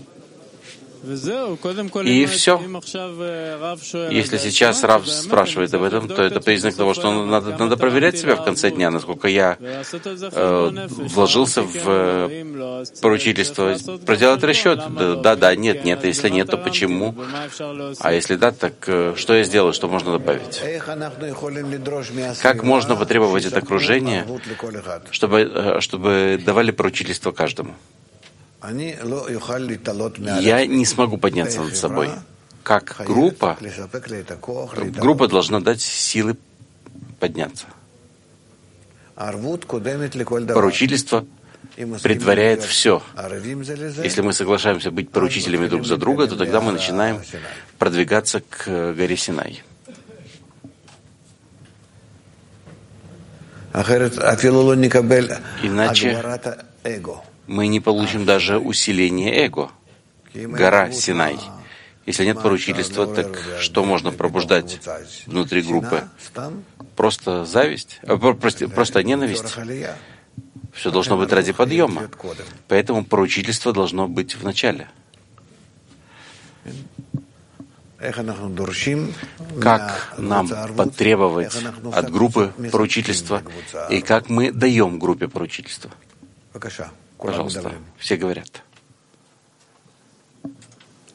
И все. Если сейчас Рав спрашивает об этом, то это признак того, что надо, надо проверять себя в конце дня, насколько я э, вложился в э, поручительство. Проделать расчет. Да, да, нет, нет. А если нет, то почему? А если да, так э, что я сделаю, что можно добавить? Как можно потребовать от окружения, чтобы, э, чтобы давали поручительство каждому? Я не смогу подняться над собой. Как группа, группа должна дать силы подняться. Поручительство предваряет все. Если мы соглашаемся быть поручителями друг за друга, то тогда мы начинаем продвигаться к горе Синай. Иначе мы не получим даже усиление эго. Гора Синай. Если нет поручительства, так что можно пробуждать внутри группы? Просто зависть? Просто, просто ненависть? Все должно быть ради подъема. Поэтому поручительство должно быть в начале. Как нам потребовать от группы поручительства и как мы даем группе поручительство? Пожалуйста, все говорят.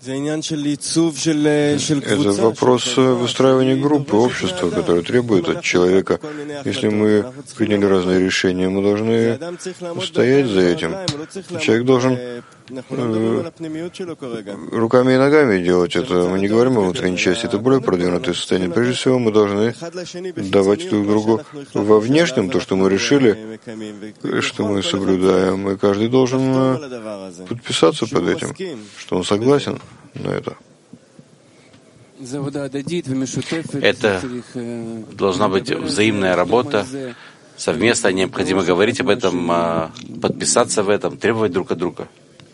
Это вопрос выстраивания группы, общества, которое требует от человека. Если мы приняли разные решения, мы должны стоять за этим. Человек должен э, руками и ногами делать это. Мы не говорим о внутренней части, это более продвинутое состояние. Прежде всего, мы должны давать друг другу во внешнем то, что мы решили, что мы соблюдаем, и каждый должен подписаться под этим, что он согласен на это. Это должна быть взаимная работа, совместно, необходимо говорить об этом, подписаться в этом, требовать друг от друга.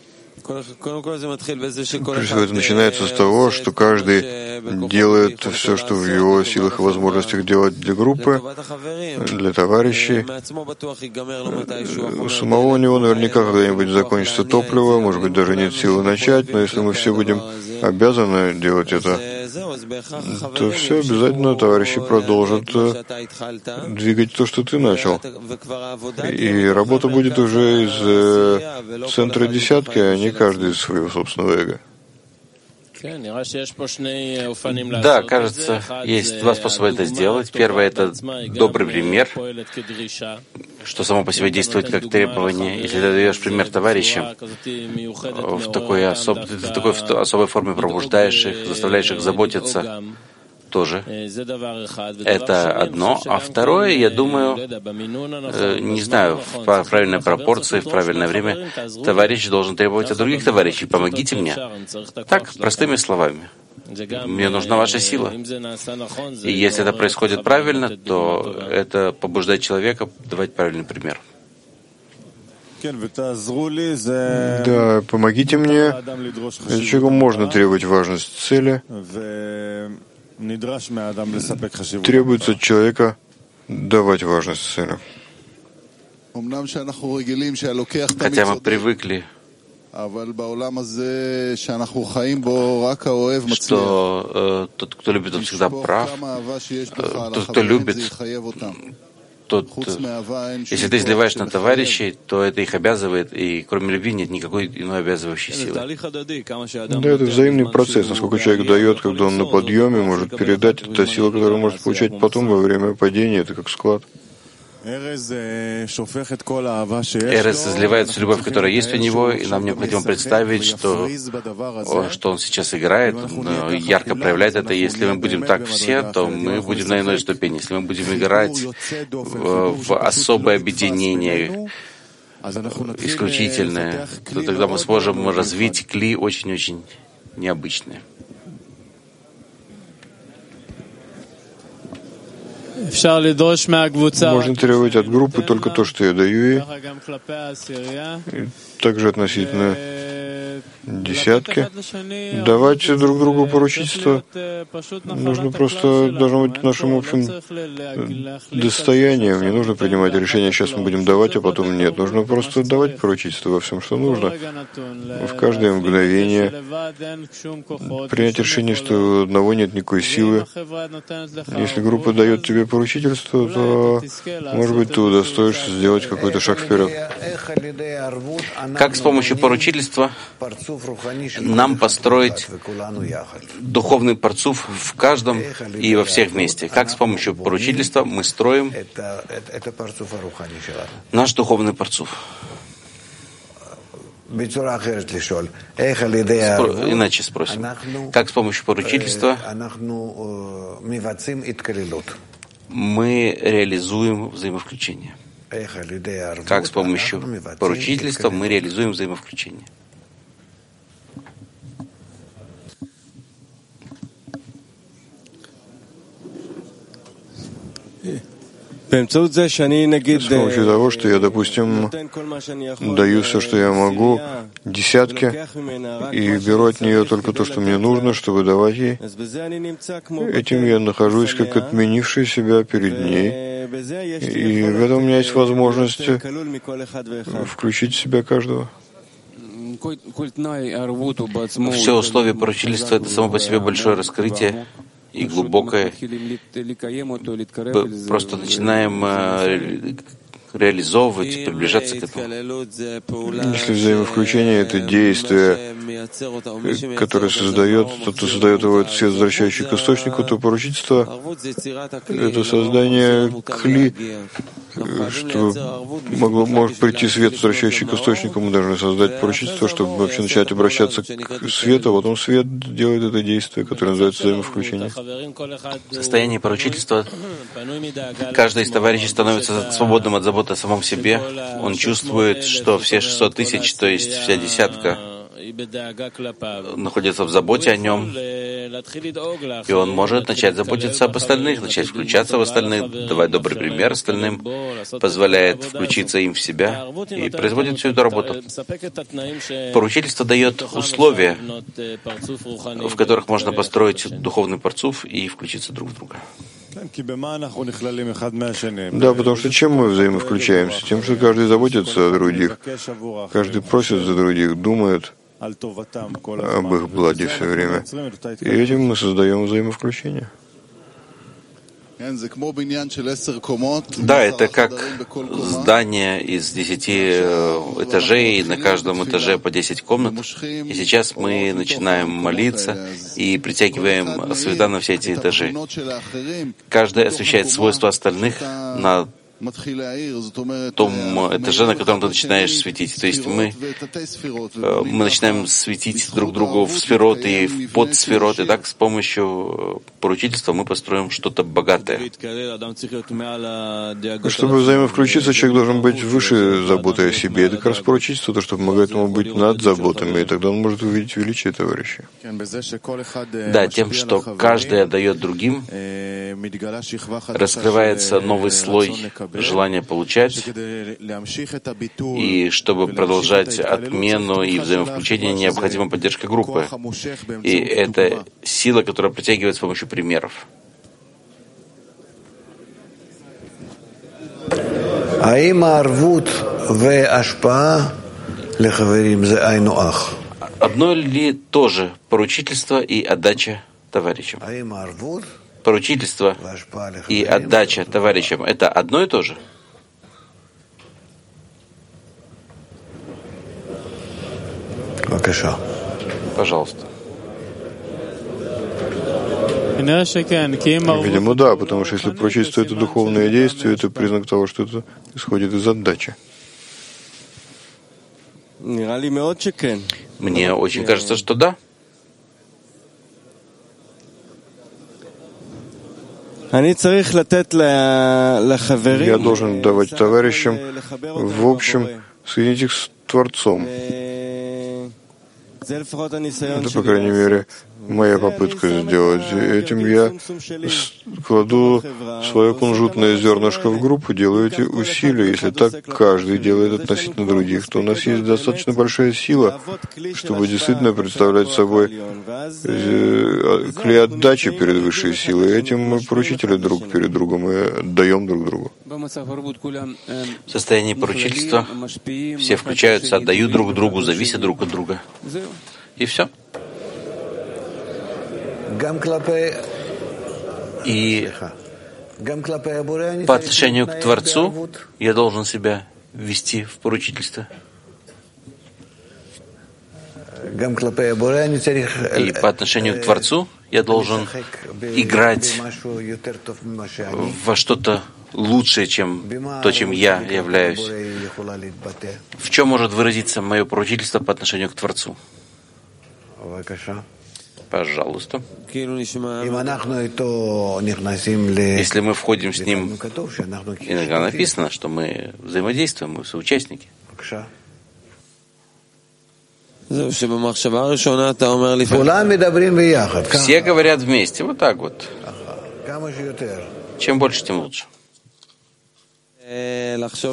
Прежде всего, это начинается с того, что каждый делает все, что в его силах и возможностях делать для группы, для товарищей. У самого у него наверняка когда-нибудь закончится топливо, может быть, даже нет силы начать, но если мы все будем обязаны делать это, то все обязательно товарищи продолжат двигать то, что ты начал. И работа будет уже из центра десятки, а не каждый из своего собственного эго. Да, кажется, есть два способа это сделать. Первый — это добрый пример, что само по себе действует как требование. Если ты даешь пример товарищам, в такой, особ... ты в такой особой форме пробуждаешь их, заставляешь их заботиться, тоже. Это одно. А второе, я думаю, э, не знаю, в правильной пропорции, в правильное время, товарищ должен требовать от других товарищей: помогите мне. Так, простыми словами. Мне нужна ваша сила. И если это происходит правильно, то это побуждает человека давать правильный пример. Да, помогите мне. Человеку можно требовать важность цели. Требуется от человека давать важность цели. Хотя мы привыкли, что э, тот, кто любит, он всегда прав. Э, тот, кто любит, тот, если ты изливаешь на товарищей, то это их обязывает, и кроме любви нет никакой иной обязывающей силы. Да, это взаимный процесс. Насколько человек дает, когда он на подъеме, может передать, это сила, которую он может получать потом во время падения, это как склад. Эрес изливает всю любовь, которая есть у него, и нам необходимо представить, что, что он сейчас играет, он ярко проявляет это. Если мы будем так все, то мы будем на иной ступени. Если мы будем играть в, в особое объединение, исключительное, то тогда мы сможем развить кли очень-очень необычные. Можно требовать от группы только то, что я даю ей. И также относительно десятки. Давать друг другу поручительство нужно просто, должно быть нашим общим достоянием. Не нужно принимать решение, сейчас мы будем давать, а потом нет. Нужно просто давать поручительство во всем, что нужно. В каждое мгновение принять решение, что у одного нет никакой силы. Если группа дает тебе поручительство, то, может быть, ты удостоишься сделать какой-то шаг вперед. Как с помощью поручительства нам построить духовный парцуф в каждом и во всех вместе? Как с помощью поручительства мы строим наш духовный парцуф? Спро... Иначе спросим. Как с помощью поручительства мы реализуем взаимовключение? Как с помощью поручительства мы реализуем взаимовключение? С помощью того, что я, допустим, даю все, что я могу, десятке, и беру от нее только то, что мне нужно, чтобы давать ей, этим я нахожусь как отменивший себя перед ней, и в этом у меня есть возможность включить в себя каждого. Все условия поручительства — это само по себе большое раскрытие и глубокое. Просто начинаем реализовывать, приближаться к этому. Если взаимовключение — это действие который создает, тот, кто создает его, это свет, возвращающий к источнику, то поручительство — это создание кли, чтобы могло, может прийти свет, возвращающий к источнику. Мы должны создать поручительство, чтобы вообще начать обращаться к свету, а потом свет делает это действие, которое называется взаимовключение. В состоянии поручительства каждый из товарищей становится свободным от заботы о самом себе. Он чувствует, что все шестьсот тысяч, то есть вся десятка, находятся в заботе о нем, и он может начать заботиться об остальных, начать включаться в остальных, давать добрый пример остальным, позволяет включиться им в себя и производит всю эту работу. Поручительство дает условия, в которых можно построить духовный парцуф и включиться друг в друга. Да, потому что чем мы взаимовключаемся? Тем, что каждый заботится о других, каждый просит за других, думает об их благе все время. И этим мы создаем взаимовключение. Да, это как здание из десяти этажей, на каждом этаже по десять комнат. И сейчас мы начинаем молиться и притягиваем света на все эти этажи. Каждый освещает свойства остальных на том этаже, на котором ты начинаешь светить. То есть мы, мы начинаем светить друг другу в сферот и в подсферот, и так с помощью поручительства мы построим что-то богатое. Чтобы взаимовключиться, человек должен быть выше заботы о себе. Это как раз поручительство, то, что помогает ему быть над заботами, и тогда он может увидеть величие товарища. Да, тем, что каждый отдает другим, раскрывается новый слой желание получать, и чтобы продолжать отмену и взаимовключение, необходима поддержка группы. И это сила, которая притягивает с помощью примеров. Одно ли тоже поручительство и отдача товарищам? Поручительство и отдача товарищам — это одно и то же? Пожалуйста. Видимо, да, потому что если поручительство — это духовное действие, это признак того, что это исходит из отдачи. Мне очень кажется, что да. Я должен давать товарищам, в общем, соединить их с Творцом. Это, по крайней мере, моя попытка сделать. Этим я кладу свое кунжутное зернышко в группу, делаю эти усилия. Если так каждый делает относительно других, то у нас есть достаточно большая сила, чтобы действительно представлять собой клей отдачи перед высшей силой. Этим мы поручители друг перед другом и отдаем друг другу. В состоянии поручительства все включаются, отдают друг другу, зависят друг от друга. И все. И по отношению к Творцу я должен себя вести в поручительстве. И по отношению к Творцу я должен играть во что-то лучшее, чем то, чем я являюсь. В чем может выразиться мое поручительство по отношению к Творцу? Пожалуйста. Если мы входим с ним, иногда написано, что мы взаимодействуем, мы соучастники. Все говорят вместе, вот так вот. Чем больше, тем лучше. Думать, что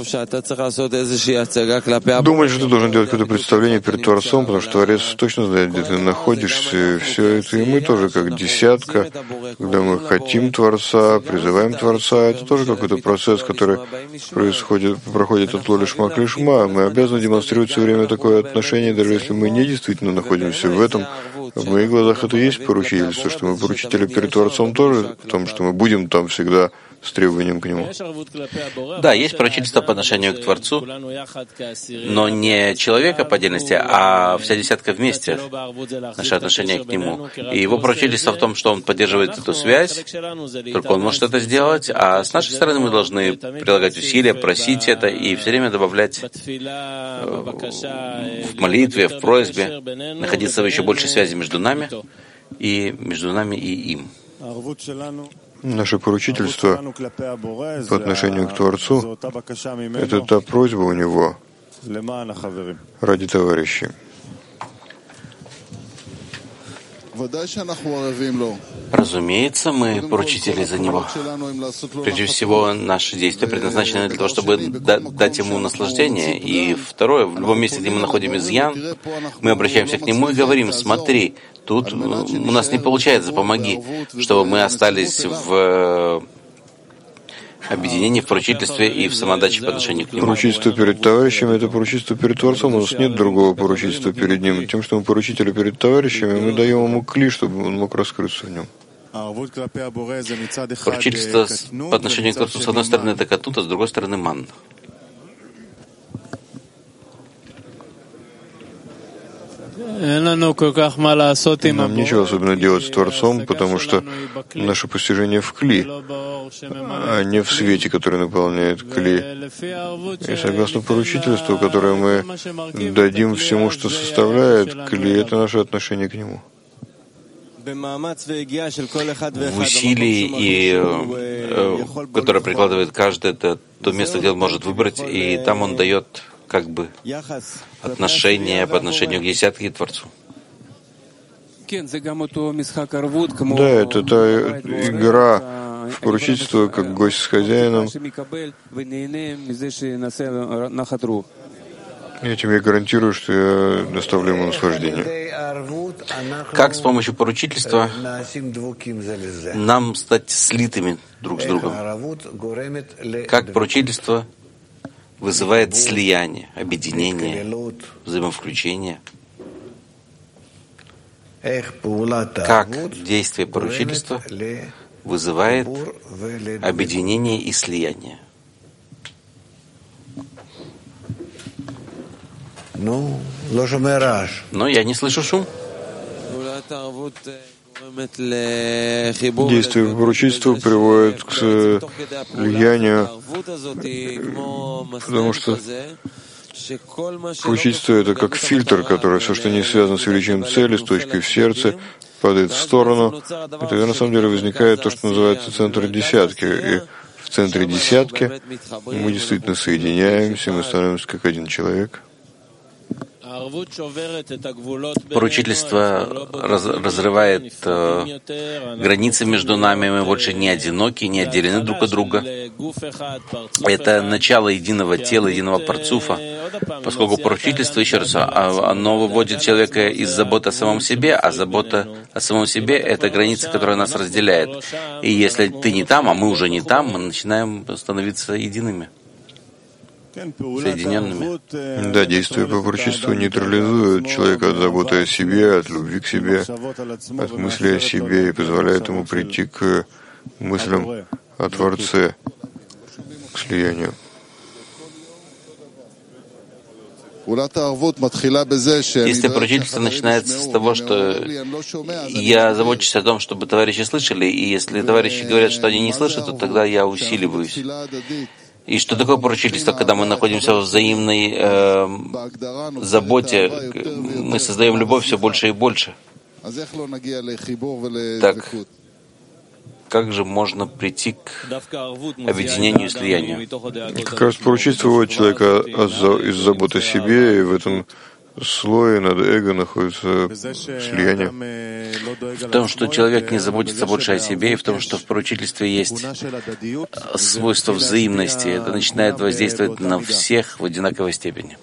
ты должен делать какое-то представление перед Творцом, потому что Творец точно знает, где ты находишься. Все это, и мы тоже как десятка, когда мы хотим Творца, призываем Творца, это тоже какой-то процесс, который происходит, проходит от лолишма к лишма. Мы обязаны демонстрировать все время такое отношение, даже если мы не действительно находимся в этом. В моих глазах это и есть поручительство, что мы поручители перед Творцом тоже, в том, что мы будем там всегда с требованием к нему. Да, есть поручительство по отношению к Творцу, но не человека по отдельности, а вся десятка вместе, наше отношение к нему. И его поручительство в том, что он поддерживает эту связь, только он может это сделать, а с нашей стороны мы должны прилагать усилия, просить это и все время добавлять в молитве, в просьбе, находиться в еще большей связи между нами и между нами и им. Наше поручительство по отношению к Творцу — это та просьба у Него ради товарищей. Разумеется, мы поручители за Него. Прежде всего, наши действия предназначены для того, чтобы дать Ему наслаждение. И второе, в любом месте, где мы находим изъян, мы обращаемся к Нему и говорим: смотри, тут у нас не получается, помоги, чтобы мы остались в объединении, в поручительстве и в самодаче по отношению к Нему. Поручительство перед товарищами — это поручительство перед Творцом, у нас нет другого поручительства перед Ним. Тем, что мы поручители перед товарищами, мы даем Ему кли, чтобы Он мог раскрыться в нем. Поручительство по отношению к Творцу, с одной стороны, это катут, а с другой стороны, ман. Нам нечего особенно делать с Творцом, потому что наше постижение в кли, а не в свете, который наполняет кли. И согласно поручительству, которое мы дадим всему, что составляет кли, это наше отношение к нему. В усилии, и, э, которое прикладывает каждый, это то место, где он может выбрать, и там он дает как бы отношение по отношению к десятке и Творцу. Да, это та игра в поручительство, как гость с хозяином. Я тебе гарантирую, что я доставлю ему наслаждение. Как с помощью поручительства нам стать слитыми друг с другом? Как поручительство вызывает слияние, объединение, взаимовключение? Как действие поручительства вызывает объединение и слияние? Но я не слышу шум. Действие поручительства приводит к слиянию, потому что поручительство — это как фильтр, который все, что не связано с величием цели, с точкой в сердце, падает в сторону. И тогда на самом деле возникает то, что называется центр десятки. И в центре десятки мы действительно соединяемся, мы становимся как один человек. Поручительство раз, разрывает э, границы между нами, мы больше не одиноки, не отделены друг от друга. Это начало единого тела, единого парцуфа, поскольку поручительство, еще раз, оно выводит человека из заботы о самом себе, а забота о самом себе — это граница, которая нас разделяет. И если ты не там, а мы уже не там, мы начинаем становиться едиными, соединенными. Да, действие по поручительству нейтрализует человека от заботы о себе, от любви к себе, от мысли о себе и позволяет ему прийти к мыслям о Творце, к слиянию. Если поручительство начинается с того, что я забочусь о том, чтобы товарищи слышали, и если товарищи говорят, что они не слышат, то тогда я усиливаюсь. И что такое поручительство, когда мы находимся в взаимной э, заботе, мы создаем любовь все больше и больше. Так как же можно прийти к объединению и слиянию? Как раз поручительство выводит человека из заботы о себе, и в этом слое над эго находится слияние. В том, что человек не заботится больше о себе, и в том, что в поручительстве есть свойство взаимности. Это начинает воздействовать на всех в одинаковой степени.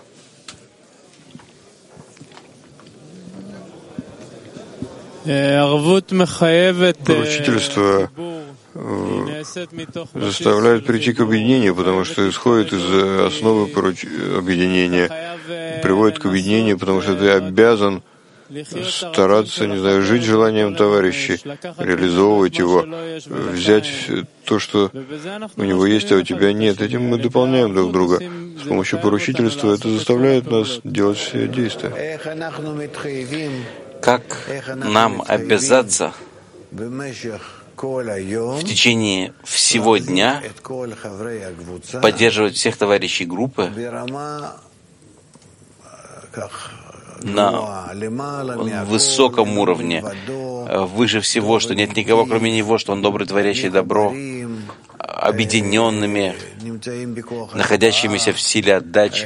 Поручительство заставляет прийти к объединению, потому что исходит из основы поруч... объединения, приводит к объединению, потому что ты обязан стараться, не знаю, жить желанием товарищей, реализовывать его, взять то, что у него есть, а у тебя нет. Этим мы дополняем друг друга. С помощью поручительства это заставляет нас делать все действия. Как нам обязаться в течение всего дня поддерживать всех товарищей группы на высоком уровне, выше всего, что нет никого, кроме него, что он добрый, творящий добро, объединенными, находящимися в силе отдачи,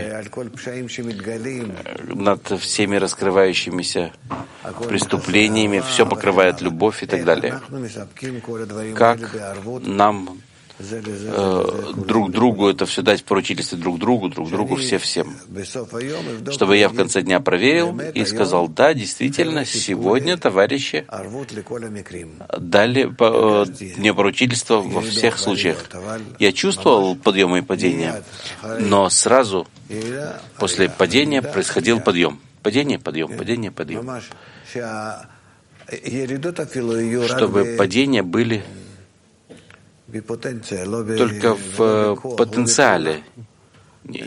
над всеми раскрывающимися преступлениями, все покрывает любовь и так далее. Как нам э, друг другу это все дать в поручительстве друг другу, друг другу, все всем. Чтобы я в конце дня проверил и сказал, да, действительно, сегодня товарищи дали э, мне поручительство во всех случаях. Я чувствовал подъемы и падения, но сразу после падения происходил подъем. Падение, подъем, падение, подъем. Чтобы падения были только в потенциале, не,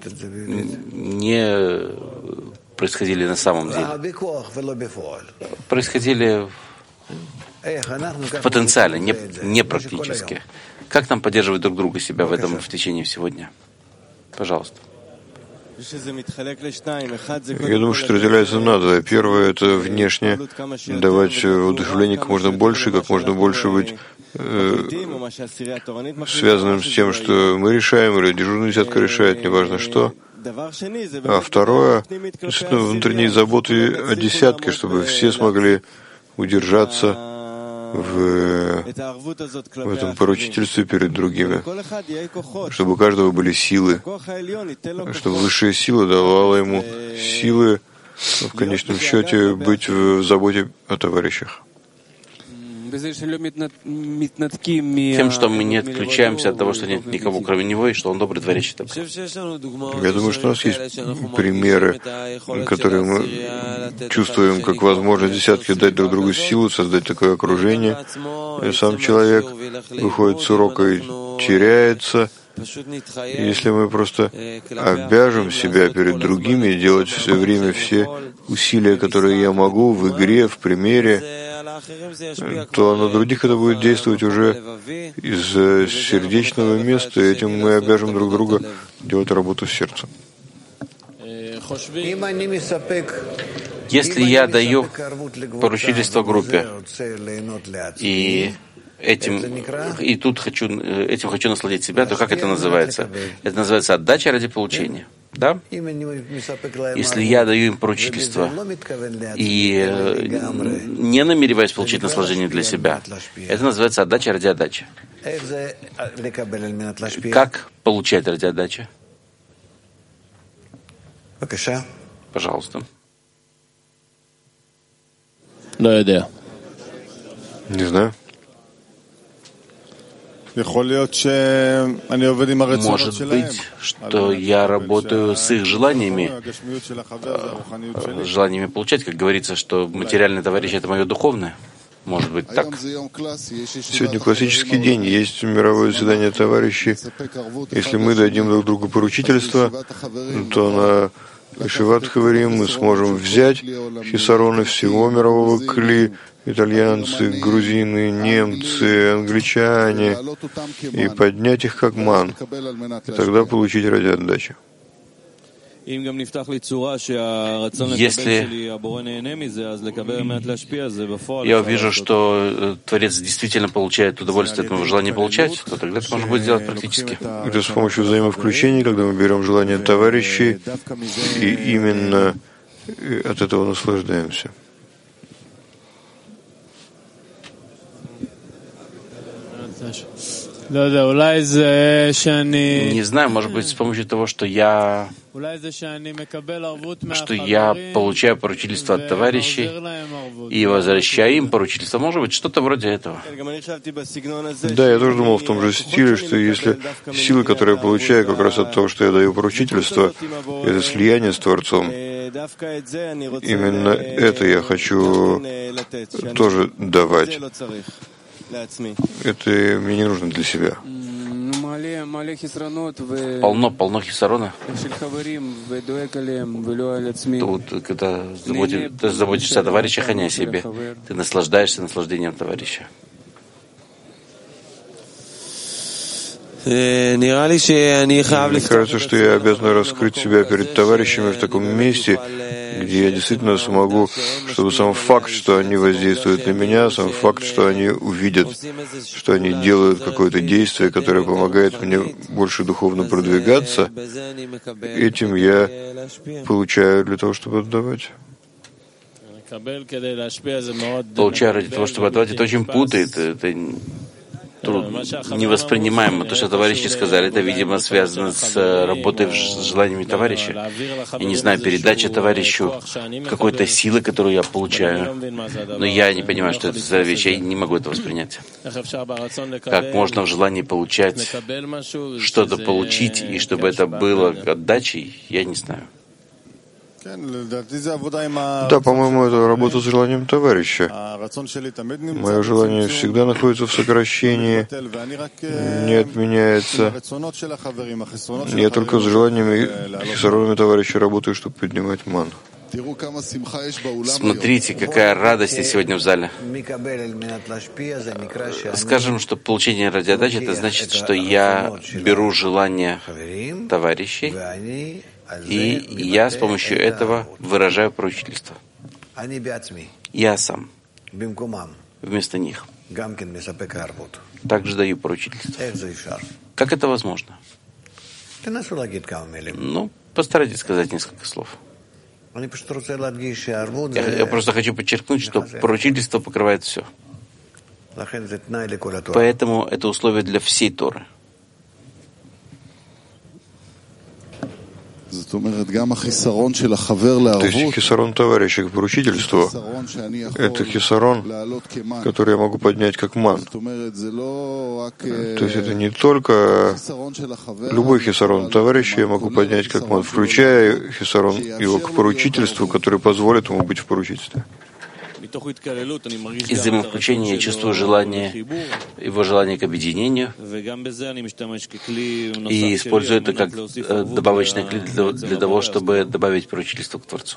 не происходили на самом деле. Происходили в потенциале, не, не практически. Как нам поддерживать друг друга, себя в этом в течение всего дня? Пожалуйста. Я думаю, что это разделяется на два. Первое — это внешне давать удовлетворение как можно больше, как можно больше быть э, связанным с тем, что мы решаем, или дежурная десятка решает, неважно что. А второе — действительно внутренние заботы о десятке, чтобы все смогли удержаться в, в этом поручительстве перед другими, чтобы у каждого были силы, чтобы высшая сила давала ему силы в конечном счете быть в заботе о товарищах. Тем, что мы не отключаемся от того, что нет никого, кроме него, и что он добрый, творящий добро. Я думаю, что у нас есть примеры, которые мы чувствуем как возможность десятки дать друг другу силу, создать такое окружение. И сам человек выходит с урока и теряется. Если мы просто обяжем себя перед другими делать все время все усилия, которые я могу в игре, в примере, то на других это будет действовать уже из сердечного места, и этим мы обяжем друг друга делать работу в сердце. Если я даю поручительство группе, и этим, и тут хочу, этим хочу насладить себя, то как это называется? Это называется отдача ради получения. Да? Если я даю им поручительство и не намереваюсь получить наслаждение для себя, это называется отдача ради отдачи. Как получать ради отдачи? Пожалуйста. Не знаю. Может быть, что я работаю с их желаниями, желаниями получать, как говорится, что материальный товарищ — это мое духовное. Может быть так. Сегодня классический день, есть мировое заседание товарищей. Если мы дадим друг другу поручительство, то на Шиват Хаварим мы сможем взять хисароны всего мирового кли, итальянцы, грузины, немцы, англичане, и поднять их как ман, и тогда получить ради отдачи. Если я увижу, что Творец действительно получает удовольствие от моего желания получать, то тогда это можно будет сделать практически. Это с помощью взаимовключения, когда мы берем желание товарищей, и именно от этого наслаждаемся. Не знаю, может быть, с помощью того, что я, что я получаю поручительство от товарищей и возвращаю им поручительство. Может быть, что-то вроде этого. Да, я тоже думал в том же стиле, что если силы, которые я получаю как раз от того, что я даю поручительство, это слияние с Творцом, Именно это я хочу тоже давать. Это мне не нужно для себя. Полно, полно хисарона. Тут, когда заботишь, ты заботишься о товарищах, а не о себе. Ты наслаждаешься наслаждением товарища. Мне кажется, что я обязан раскрыть себя перед товарищами в таком месте, где я действительно смогу, чтобы сам факт, что они воздействуют на меня, сам факт, что они увидят, что они делают какое-то действие, которое помогает мне больше духовно продвигаться, этим я получаю для того, чтобы отдавать. Получаю ради того, чтобы отдавать, это очень путает. Это невоспринимаемо. То, что товарищи сказали, это, видимо, связано с работой с желаниями товарища. Я не знаю, передача товарищу какой-то силы, которую я получаю. Но я не понимаю, что это за вещь. Я не могу это воспринять. Как можно в желании получать что-то получить, и чтобы это было отдачей, я не знаю. Да, по-моему, это работа с желанием товарища. Мое желание всегда находится в сокращении, не отменяется. Я только с желаниями хисаронами товарища работаю, чтобы поднимать ман. Смотрите, какая радость сегодня в зале. Скажем, что получение ради отдачи, это значит, что я беру желание товарищей, и я с помощью этого выражаю поручительство. Я сам, вместо них, также даю поручительство. Как это возможно? Ну, постарайтесь сказать несколько слов. Я, я просто хочу подчеркнуть, что поручительство покрывает все. Поэтому это условие для всей Торы. То есть хисарон товарища к поручительству — это хисарон, который я могу поднять как ман. То есть это не только любой хисарон товарища я могу поднять как ман, включая хисарон его к поручительству, который позволит ему быть в поручительстве. Из взаимовключения я чувствую желание, его желание к объединению, и использую это как добавочный клей для, для того, чтобы добавить поручительство к Творцу.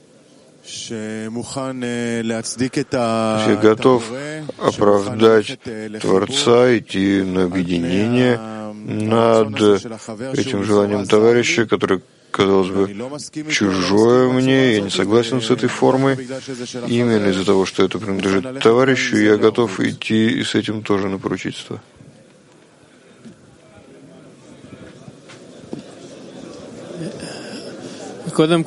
Я готов оправдать Творца, идти на объединение над этим желанием товарища, который, казалось бы, чужое мне, я не согласен с этой формой. И именно из-за того, что это принадлежит товарищу, я готов идти и с этим тоже на поручительство. Прежде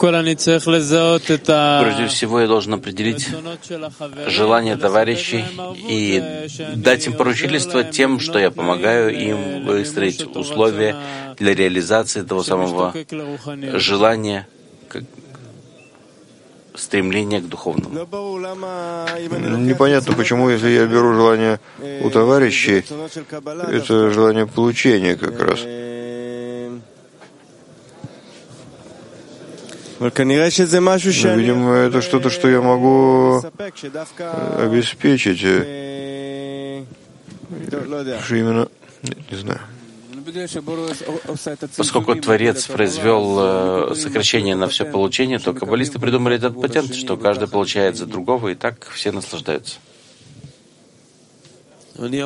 всего, я должен определить желание товарищей и дать им поручительство тем, что я помогаю им выстроить условия для реализации того самого желания, стремления к духовному. Непонятно, почему, если я беру желание у товарищей, это желание получения как раз. Но, видимо, это что-то, что я могу обеспечить. Что именно? Нет, не знаю. Поскольку Творец произвел сокращение на все получение, то каббалисты придумали этот патент, что каждый получает за другого, и так все наслаждаются. Я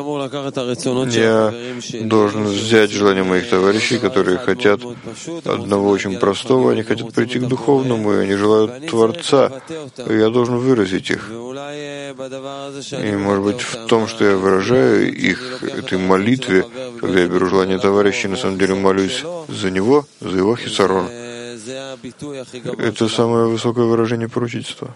должен взять желания моих товарищей, которые хотят одного очень простого, они хотят прийти к духовному, и они желают Творца, и я должен выразить их. И, может быть, в том, что я выражаю их, этой молитве, когда я беру желание товарищей, на самом деле молюсь за него, за его хисарон. Это самое высокое выражение поручительства.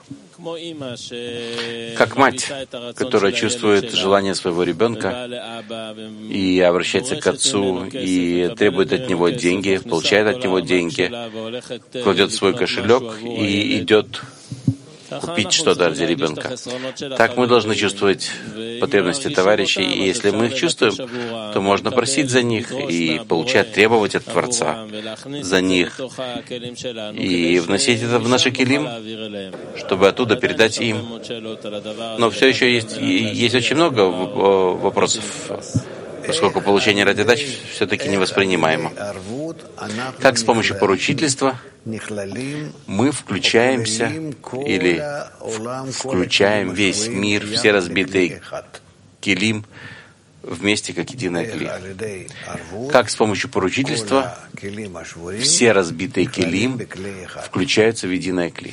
Как мать, которая чувствует желание своего ребенка и обращается к отцу и требует от него деньги, получает от него деньги, кладет свой кошелек и идет купить что-то ради ребенка. Так мы должны чувствовать потребности товарищей, и если мы их чувствуем, то можно просить за них и получать, требовать от Творца за них, и вносить это в наши келим, чтобы оттуда передать им. Но все еще есть, есть очень много вопросов, поскольку получение ради дачи все-таки не воспринимаемо. Как с помощью поручительства мы включаемся или включаем весь мир, все разбитые келим вместе как единое кли. Как с помощью поручительства все разбитые келим включаются в единое кли.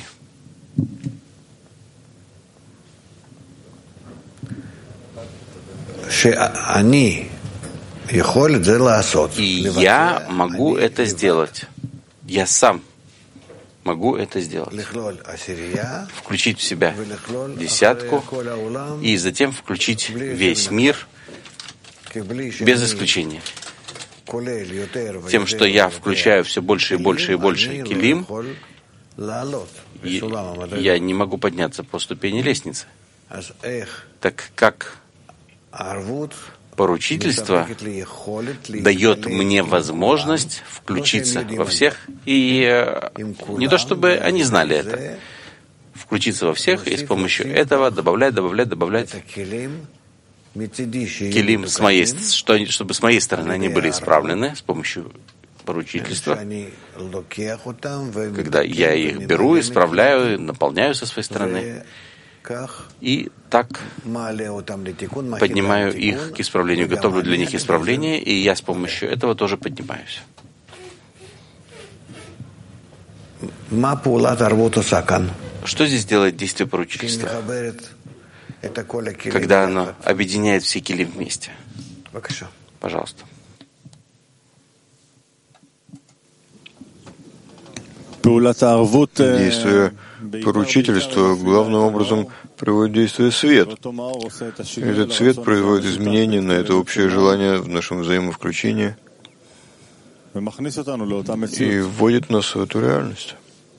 И я могу это сделать. Я сам могу это сделать. Включить в себя десятку и затем включить весь мир без исключения. Тем, что я включаю все больше и больше и больше келим, я не могу подняться по ступени лестницы. Так как поручительство дает мне возможность включиться во всех, и не то чтобы они знали это, включиться во всех и с помощью этого добавлять, добавлять, добавлять келим с моей, что, чтобы с моей стороны они были исправлены с помощью поручительства, когда я их беру, исправляю, наполняю со своей стороны. И так поднимаю их к исправлению, готовлю для них исправление, и я с помощью этого тоже поднимаюсь. Что здесь делает действие поручительства, когда оно объединяет все келим вместе? Пожалуйста. Действие поручительства главным образом приводит действие свет. Этот свет производит изменения на это общее желание в нашем взаимовключении и вводит нас в эту реальность.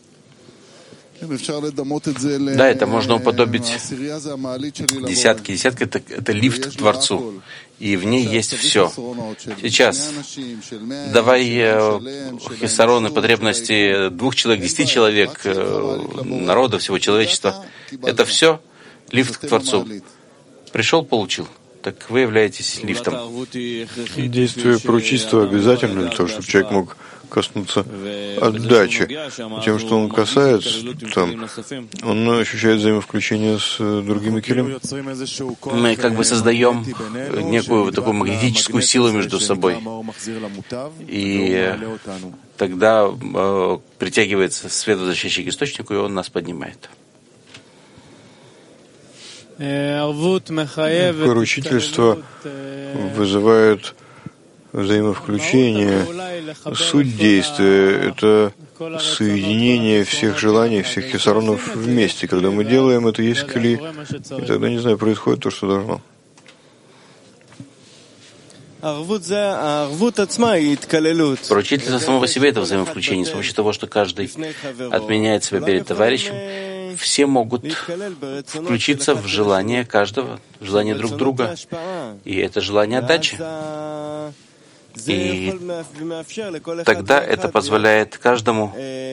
Да, это можно уподобить десятки. Десятка — это, это лифт к Творцу, и в ней есть все. Сейчас давай хисароны, потребности двух человек, десяти человек, народа, всего человечества. Это все лифт к Творцу. Пришел, получил. Так вы являетесь лифтом. И действие поручительства обязательно для того, чтобы человек мог коснуться отдачи. Тем, что он касается, там, он ощущает взаимовключение с другими келим. Мы как бы создаем некую такую магнетическую силу между собой. И тогда э, притягивается свет, возвращающий к источнику, и он нас поднимает. Поручительство вызывает взаимовключение. Суть действия — это соединение всех желаний, всех хисаронов вместе. Когда мы делаем это, есть кли, и тогда, не знаю, происходит то, что должно. Поручительство само по себе — это взаимовключение. С помощью того, что каждый отменяет себя перед товарищем, все могут включиться в желание каждого, в желание друг друга. И это желание отдачи. И тогда это позволяет каждому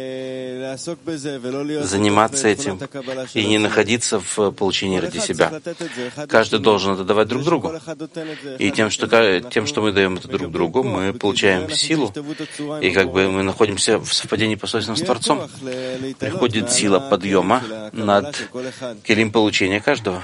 заниматься этим и не находиться в получении ради себя. Каждый должен это давать друг другу. И тем, что, тем, что мы даем это друг другу, мы получаем силу. И как бы мы находимся в совпадении посольством с Творцом. Приходит сила подъема над келим получения каждого.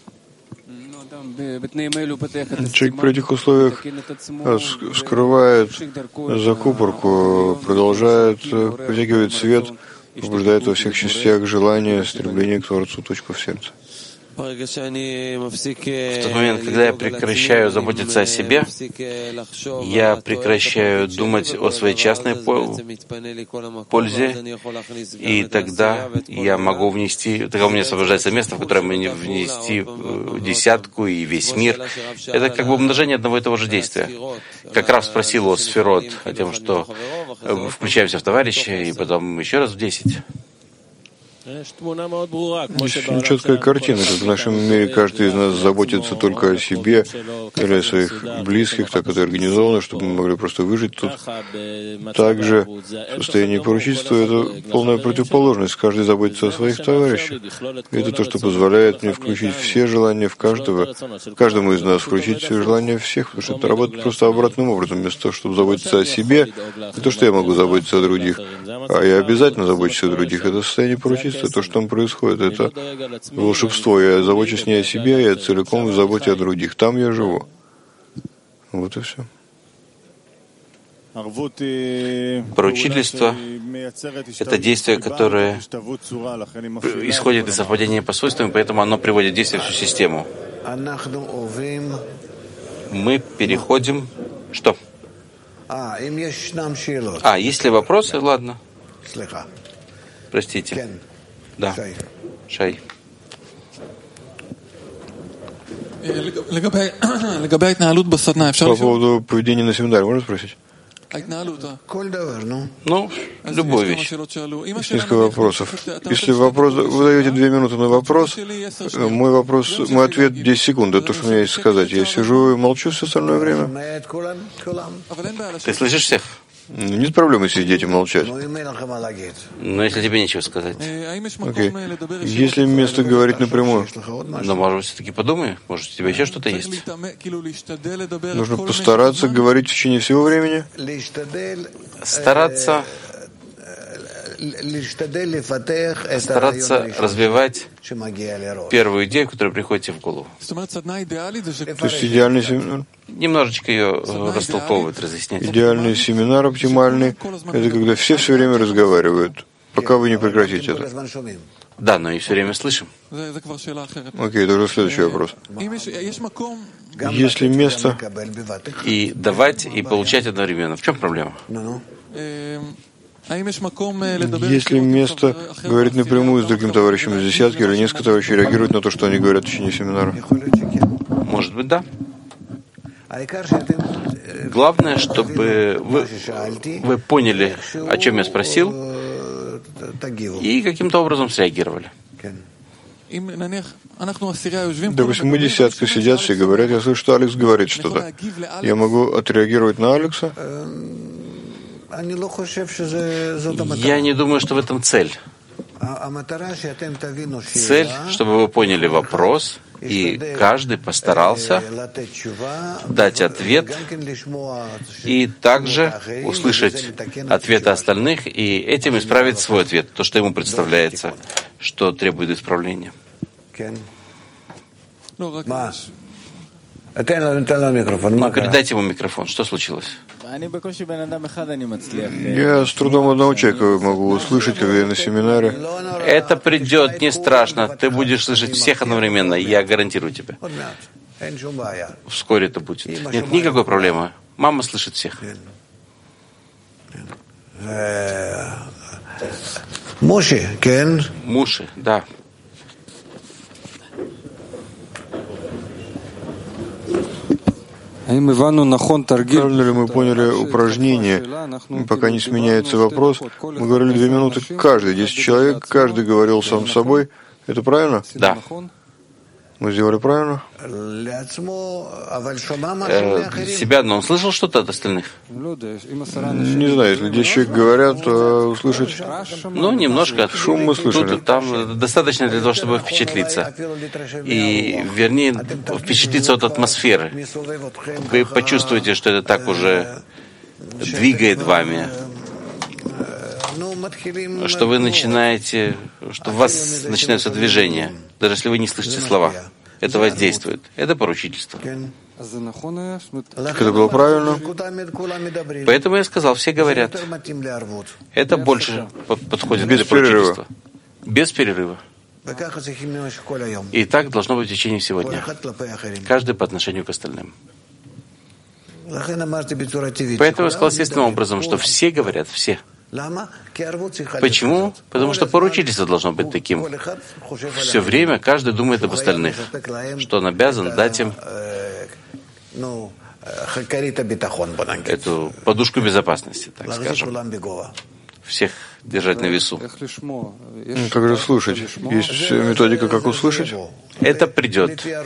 Человек при этих условиях скрывает закупорку, продолжает притягивать свет, побуждает во всех частях желание, стремление к Творцу, точку в сердце. В тот момент, когда я прекращаю заботиться о себе, я прекращаю думать о своей частной пользе, и тогда я могу внести, тогда у меня освобождается место, в которое мне внести десятку и весь мир. Это как бы умножение одного и того же действия. Как Рав спросил о сферот, о том, что включаемся в товарища, и потом еще раз в десять. Очень четкая картина, как в нашем мире каждый из нас заботится только о себе или о своих близких, так это организовано, чтобы мы могли просто выжить тут. Также состояние поручительства — это полная противоположность. Каждый заботится о своих товарищах. Это то, что позволяет мне включить все желания в каждого, каждому из нас включить все желания всех, потому что это работает просто обратным образом. Вместо того, чтобы заботиться о себе, это то, что я могу заботиться о других, а я обязательно забочусь о других. Это состояние поручительства, то, что там происходит, это волшебство. Я забочусь не о себе, я целиком в заботе о других. Там я живу. Вот и все. Поручительство — это действие, которое исходит из совпадения по свойствам, и поэтому оно приводит в действие всю систему. Мы переходим... Что? А, есть ли вопросы? Ладно. Простите. Да. Шай. По поводу поведения на семинаре можно спросить? Ну, любую вещь. Несколько вопросов. Если вопрос, вы даете две минуты на вопрос, мой вопрос, мой ответ десять секунд, это то, что у меня есть сказать. Я сижу и молчу все остальное время. Ты слышишь всех? Нет проблемы сидеть и молчать. Но если тебе нечего сказать. Окей. Есть ли место говорить напрямую? Но, может быть, все-таки подумай, может, у тебя еще что-то есть? Нужно постараться говорить в течение всего времени. Стараться стараться развивать первую идею, которая приходит тебе в голову. То есть идеальный семинар? Немножечко ее растолковывать, разъяснять. Идеальный семинар оптимальный — это когда все все время разговаривают, пока вы не прекратите это. Да, но и все время слышим. Окей, это уже следующий вопрос. Есть ли место и давать, и получать одновременно? В чем проблема? Есть ли место говорить напрямую с другим товарищем из десятки, или несколько товарищей реагируют на то, что они говорят в течение семинара? Может быть, да. Главное, чтобы вы, вы поняли, о чем я спросил, и каким-то образом среагировали. Допустим, мы десятка сидят, все говорят, я слышу, что Алекс говорит что-то. Я могу отреагировать на Алекса? Я не думаю, что в этом цель. Цель, чтобы вы поняли вопрос, и каждый постарался дать ответ и также услышать ответы остальных и этим исправить свой ответ, то, что ему представляется, что требует исправления. Ну, передайте ему микрофон. Что случилось? Я с трудом одного человека могу услышать, когда я на семинаре. Это придет, не страшно. Ты будешь слышать всех одновременно, я гарантирую тебе. Вскоре это будет. Нет никакой проблемы. Мама слышит всех. Муши, да. Правильно ли мы поняли упражнение? Пока не сменяется вопрос, мы говорили две минуты каждый, десять человек, каждый говорил сам собой. Это правильно? Да. Мы сделали правильно? Э, себя, но он слышал что-то от остальных? Не знаю, если десять человек говорят, то услышать... Ну, немножко. Шум мы слышали. Тут, там достаточно для того, чтобы впечатлиться. И, вернее, впечатлиться от атмосферы. Вы почувствуете, что это так уже двигает вами, что вы начинаете, что у вас начинается движение, даже если вы не слышите слова. Это воздействует. Это поручительство. Так это было правильно? Поэтому я сказал, все говорят. Это больше подходит Без для поручительства. Без перерыва. И так должно быть в течение всего дня. Каждый по отношению к остальным. Поэтому я сказал естественным образом, что все говорят, все. Почему? Потому что поручительство должно быть таким. Все время каждый думает об остальных, что он обязан дать им эту подушку безопасности, так скажем. Всех держать на весу. Как же слушать? Есть методика, как услышать? Это придет э,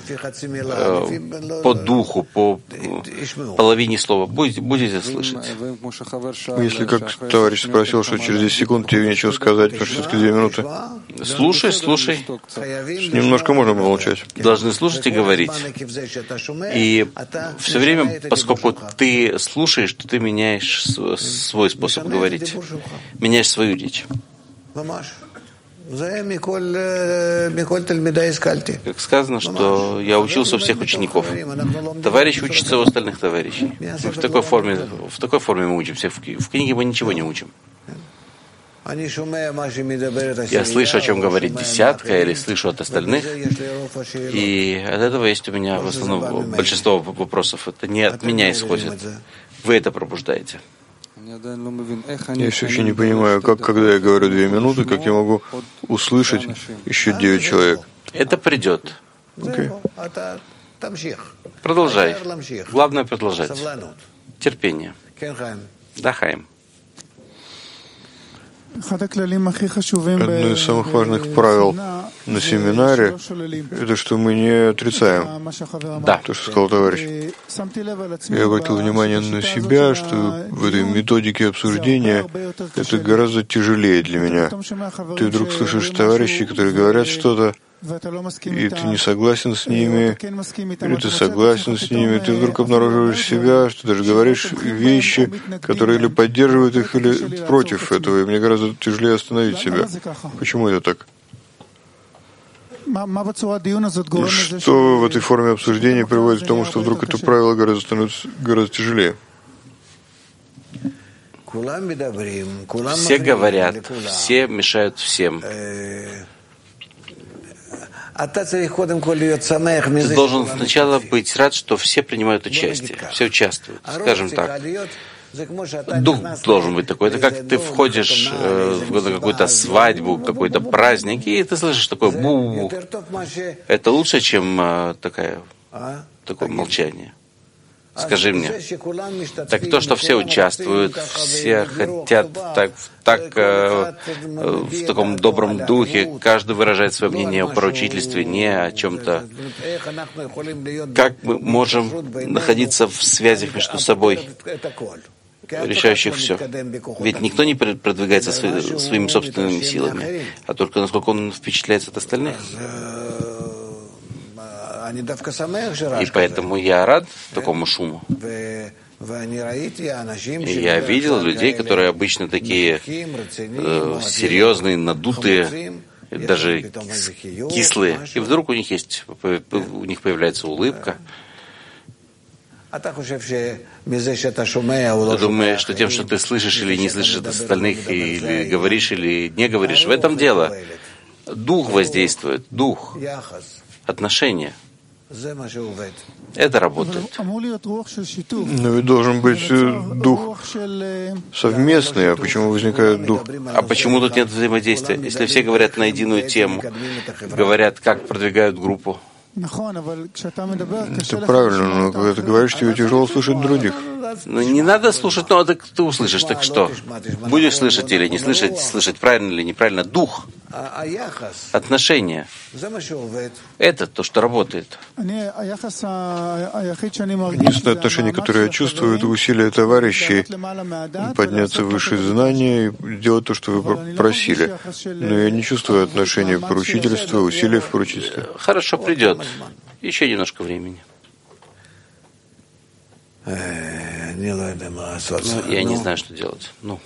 по духу, по половине слова. Будете, будете слышать. Если, как товарищ спросил, что через десять секунд тебе нечего сказать, потому что все-таки две минуты. Слушай, слушай. Немножко можно помолчать. Должны слушать и говорить. И все время, поскольку ты слушаешь, то ты меняешь свой способ говорить. Меняешь свою речь. Как сказано, что я учился у всех учеников. Товарищ учится у остальных товарищей. Мы в такой форме, в такой форме мы учимся. В книге мы ничего не учим. Я слышу, о чем говорит десятка, или слышу от остальных, и от этого есть у меня в основном большинство вопросов. Это не от меня исходит. Вы это пробуждаете. Я все еще не понимаю, как, когда я говорю две минуты, как я могу услышать еще девять человек. Это придет. Okay. Продолжай. Главное продолжать. Терпение. Да, Хаим. Одно из самых важных правил на семинаре — это что мы не отрицаем да. то, что сказал товарищ. Я обратил внимание на себя, что в этой методике обсуждения это гораздо тяжелее для меня. Ты вдруг слышишь товарищей, которые говорят что-то, и ты не согласен с ними, или ты согласен с ними, ты вдруг обнаруживаешь себя, что даже говоришь вещи, которые или поддерживают их, или против этого, и мне гораздо тяжелее остановить себя. Почему это так? Что в этой форме обсуждения приводит к тому, что вдруг это правило гораздо становится гораздо тяжелее? Все говорят, все мешают всем. Ты должен сначала быть рад, что все принимают участие, все участвуют. Скажем так, дух должен быть такой. Это как ты входишь э, в какую-то свадьбу, какой-то праздник, и ты слышишь такое бу. Это лучше, чем э, такая, такое молчание. Скажи мне, так то, что все участвуют, все хотят так, так э, в таком добром духе, каждый выражает свое мнение о поручительстве, не о чем-то. Как мы можем находиться в связях между собой, решающих все? Ведь никто не продвигается своими собственными силами, а только насколько он впечатляется от остальных. И поэтому я рад такому шуму. И я видел людей, которые обычно такие э, серьезные, надутые, даже кислые, и вдруг у них есть, у них появляется улыбка. Ты думаешь, что тем, что ты слышишь или не слышишь от остальных, или говоришь или не говоришь, в этом дело. Дух воздействует, дух, отношения. Это работает. Но ведь должен быть дух совместный, а почему возникает дух? А почему тут нет взаимодействия? Если все говорят на единую тему, говорят, как продвигают группу. Это правильно, но когда ты говоришь, тебе тяжело слушать других. Ну, не надо слушать, но так ты услышишь, так что? Будешь слышать или не слышать, слышать правильно или неправильно? Дух, отношения. Это то, что работает. Единственное отношение, которое я чувствую, это усилия товарищей подняться выше знания и делать то, что вы просили. Но я не чувствую отношения поручительства, усилий в поручительстве. Хорошо, придет. Еще немножко времени. Ну, я не знаю, что делать. Ну.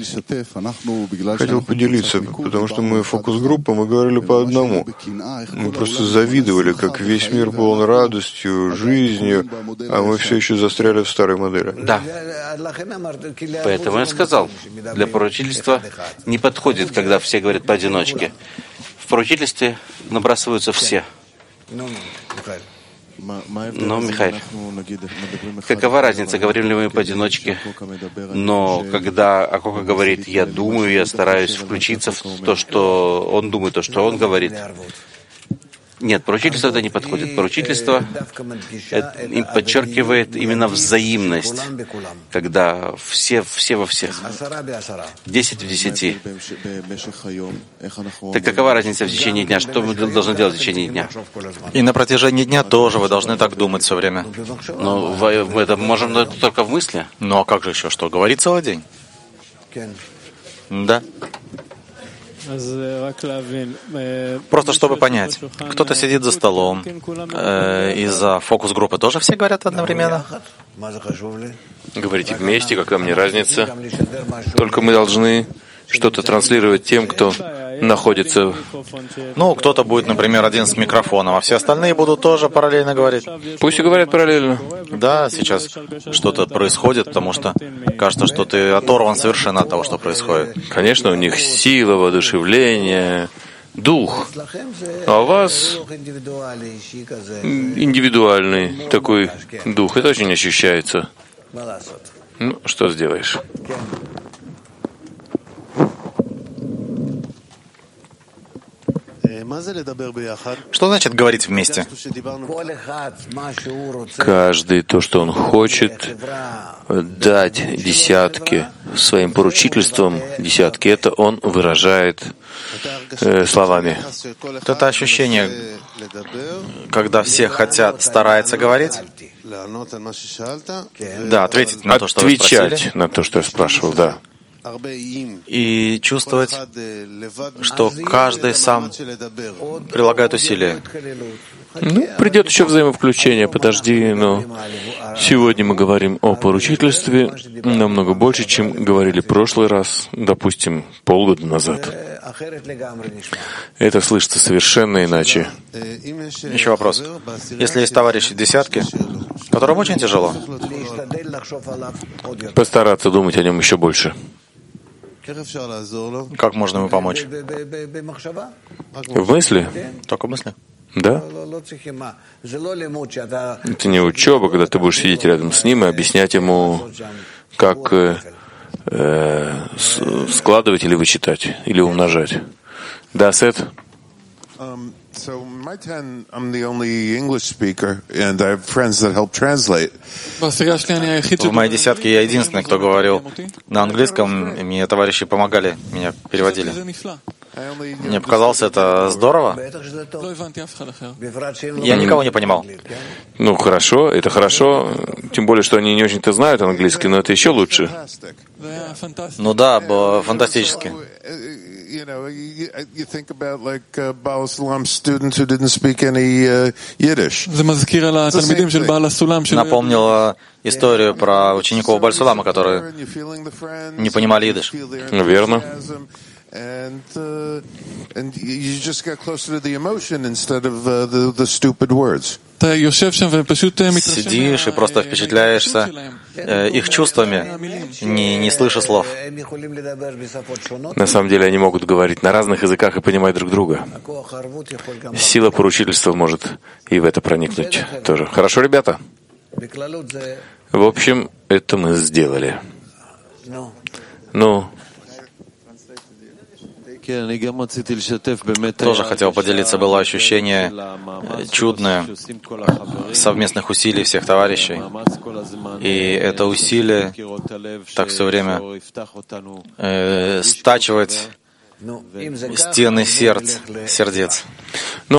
Хотел поделиться, потому что мы фокус-группа, мы говорили по одному. Мы просто завидовали, как весь мир полон радостью, жизнью, а мы все еще застряли в старой модели. Да. Поэтому я сказал, для поручительства не подходит, когда все говорят поодиночке. В поручительстве набрасываются все. Но, Михаил, какова разница, говорим ли мы поодиночке? Но когда Акоха говорит, я думаю, я стараюсь включиться в то, что он думает, то, что он говорит, Нет, поручительство это не подходит. Поручительство это, им подчеркивает именно взаимность, когда все, все во всех. Десять в десяти. Так какова разница в течение дня? Что мы должны делать в течение дня? И на протяжении дня тоже вы должны так думать все время. Но мы это можем только в мысли. Ну а как же еще что? Говорить целый день? Да. Просто чтобы понять, кто-то сидит за столом, э, из-за фокус-группы тоже все говорят одновременно? Говорите вместе, какая мне разница. Только мы должны что-то транслировать тем, кто находится... Ну, кто-то будет, например, один с микрофоном, а все остальные будут тоже параллельно говорить. Пусть и говорят параллельно. Да, сейчас что-то происходит, потому что кажется, что ты оторван совершенно от того, что происходит. Конечно, у них сила, воодушевление, дух. А у вас индивидуальный такой дух. Это очень ощущается. Ну, что сделаешь? Что значит говорить вместе? Каждый то, что он хочет, дать десятки своим поручительством, десятки, это он выражает э, словами. Вот это ощущение, когда все хотят, стараются говорить? Да, ответить на то, что вы спросили. Отвечать на то, что я спрашивал, да. И чувствовать, что каждый сам прилагает усилия. Ну, придет еще взаимовключение, подожди, но сегодня мы говорим о поручительстве намного больше, чем говорили в прошлый раз, допустим, полгода назад. Это слышится совершенно иначе. Еще вопрос. Если есть товарищи десятки, которым очень тяжело, Постараться думать о нем еще больше. как можно ему помочь? В мысли? Только мысли? Да. Это не учеба, когда ты будешь сидеть рядом с ним и объяснять ему, как э, э, складывать или вычитать, или умножать. Да, Сет? So my ten, I'm the only English speaker, and I have friends that help translate. В моей десятке я единственный, кто говорил на английском, и мне товарищи помогали, меня переводили. Мне показалось это здорово. Я никого не понимал. Ну, хорошо, это хорошо, тем более, что они не очень-то знают английский, но это еще лучше. Ну да, было фантастически. You know, you, you think about like uh, Baal Salam students who didn't speak any uh, Yiddish. Напомнила историю про учеников Баль-Сулама, которые не понимали идиш. Верно. And uh, and you just get closer to the emotion instead of uh, the the stupid words. Сидишь и просто впечатляешься э, их чувствами, не, не слыша слов. На самом деле они могут говорить на разных языках и понимать друг друга. Сила поручительства может и в это проникнуть тоже. Хорошо, ребята? В общем, это мы сделали. Ну, Тоже хотел поделиться, было ощущение чудное совместных усилий всех товарищей. И это усилие так все время э, стачивать стены сердц, сердец.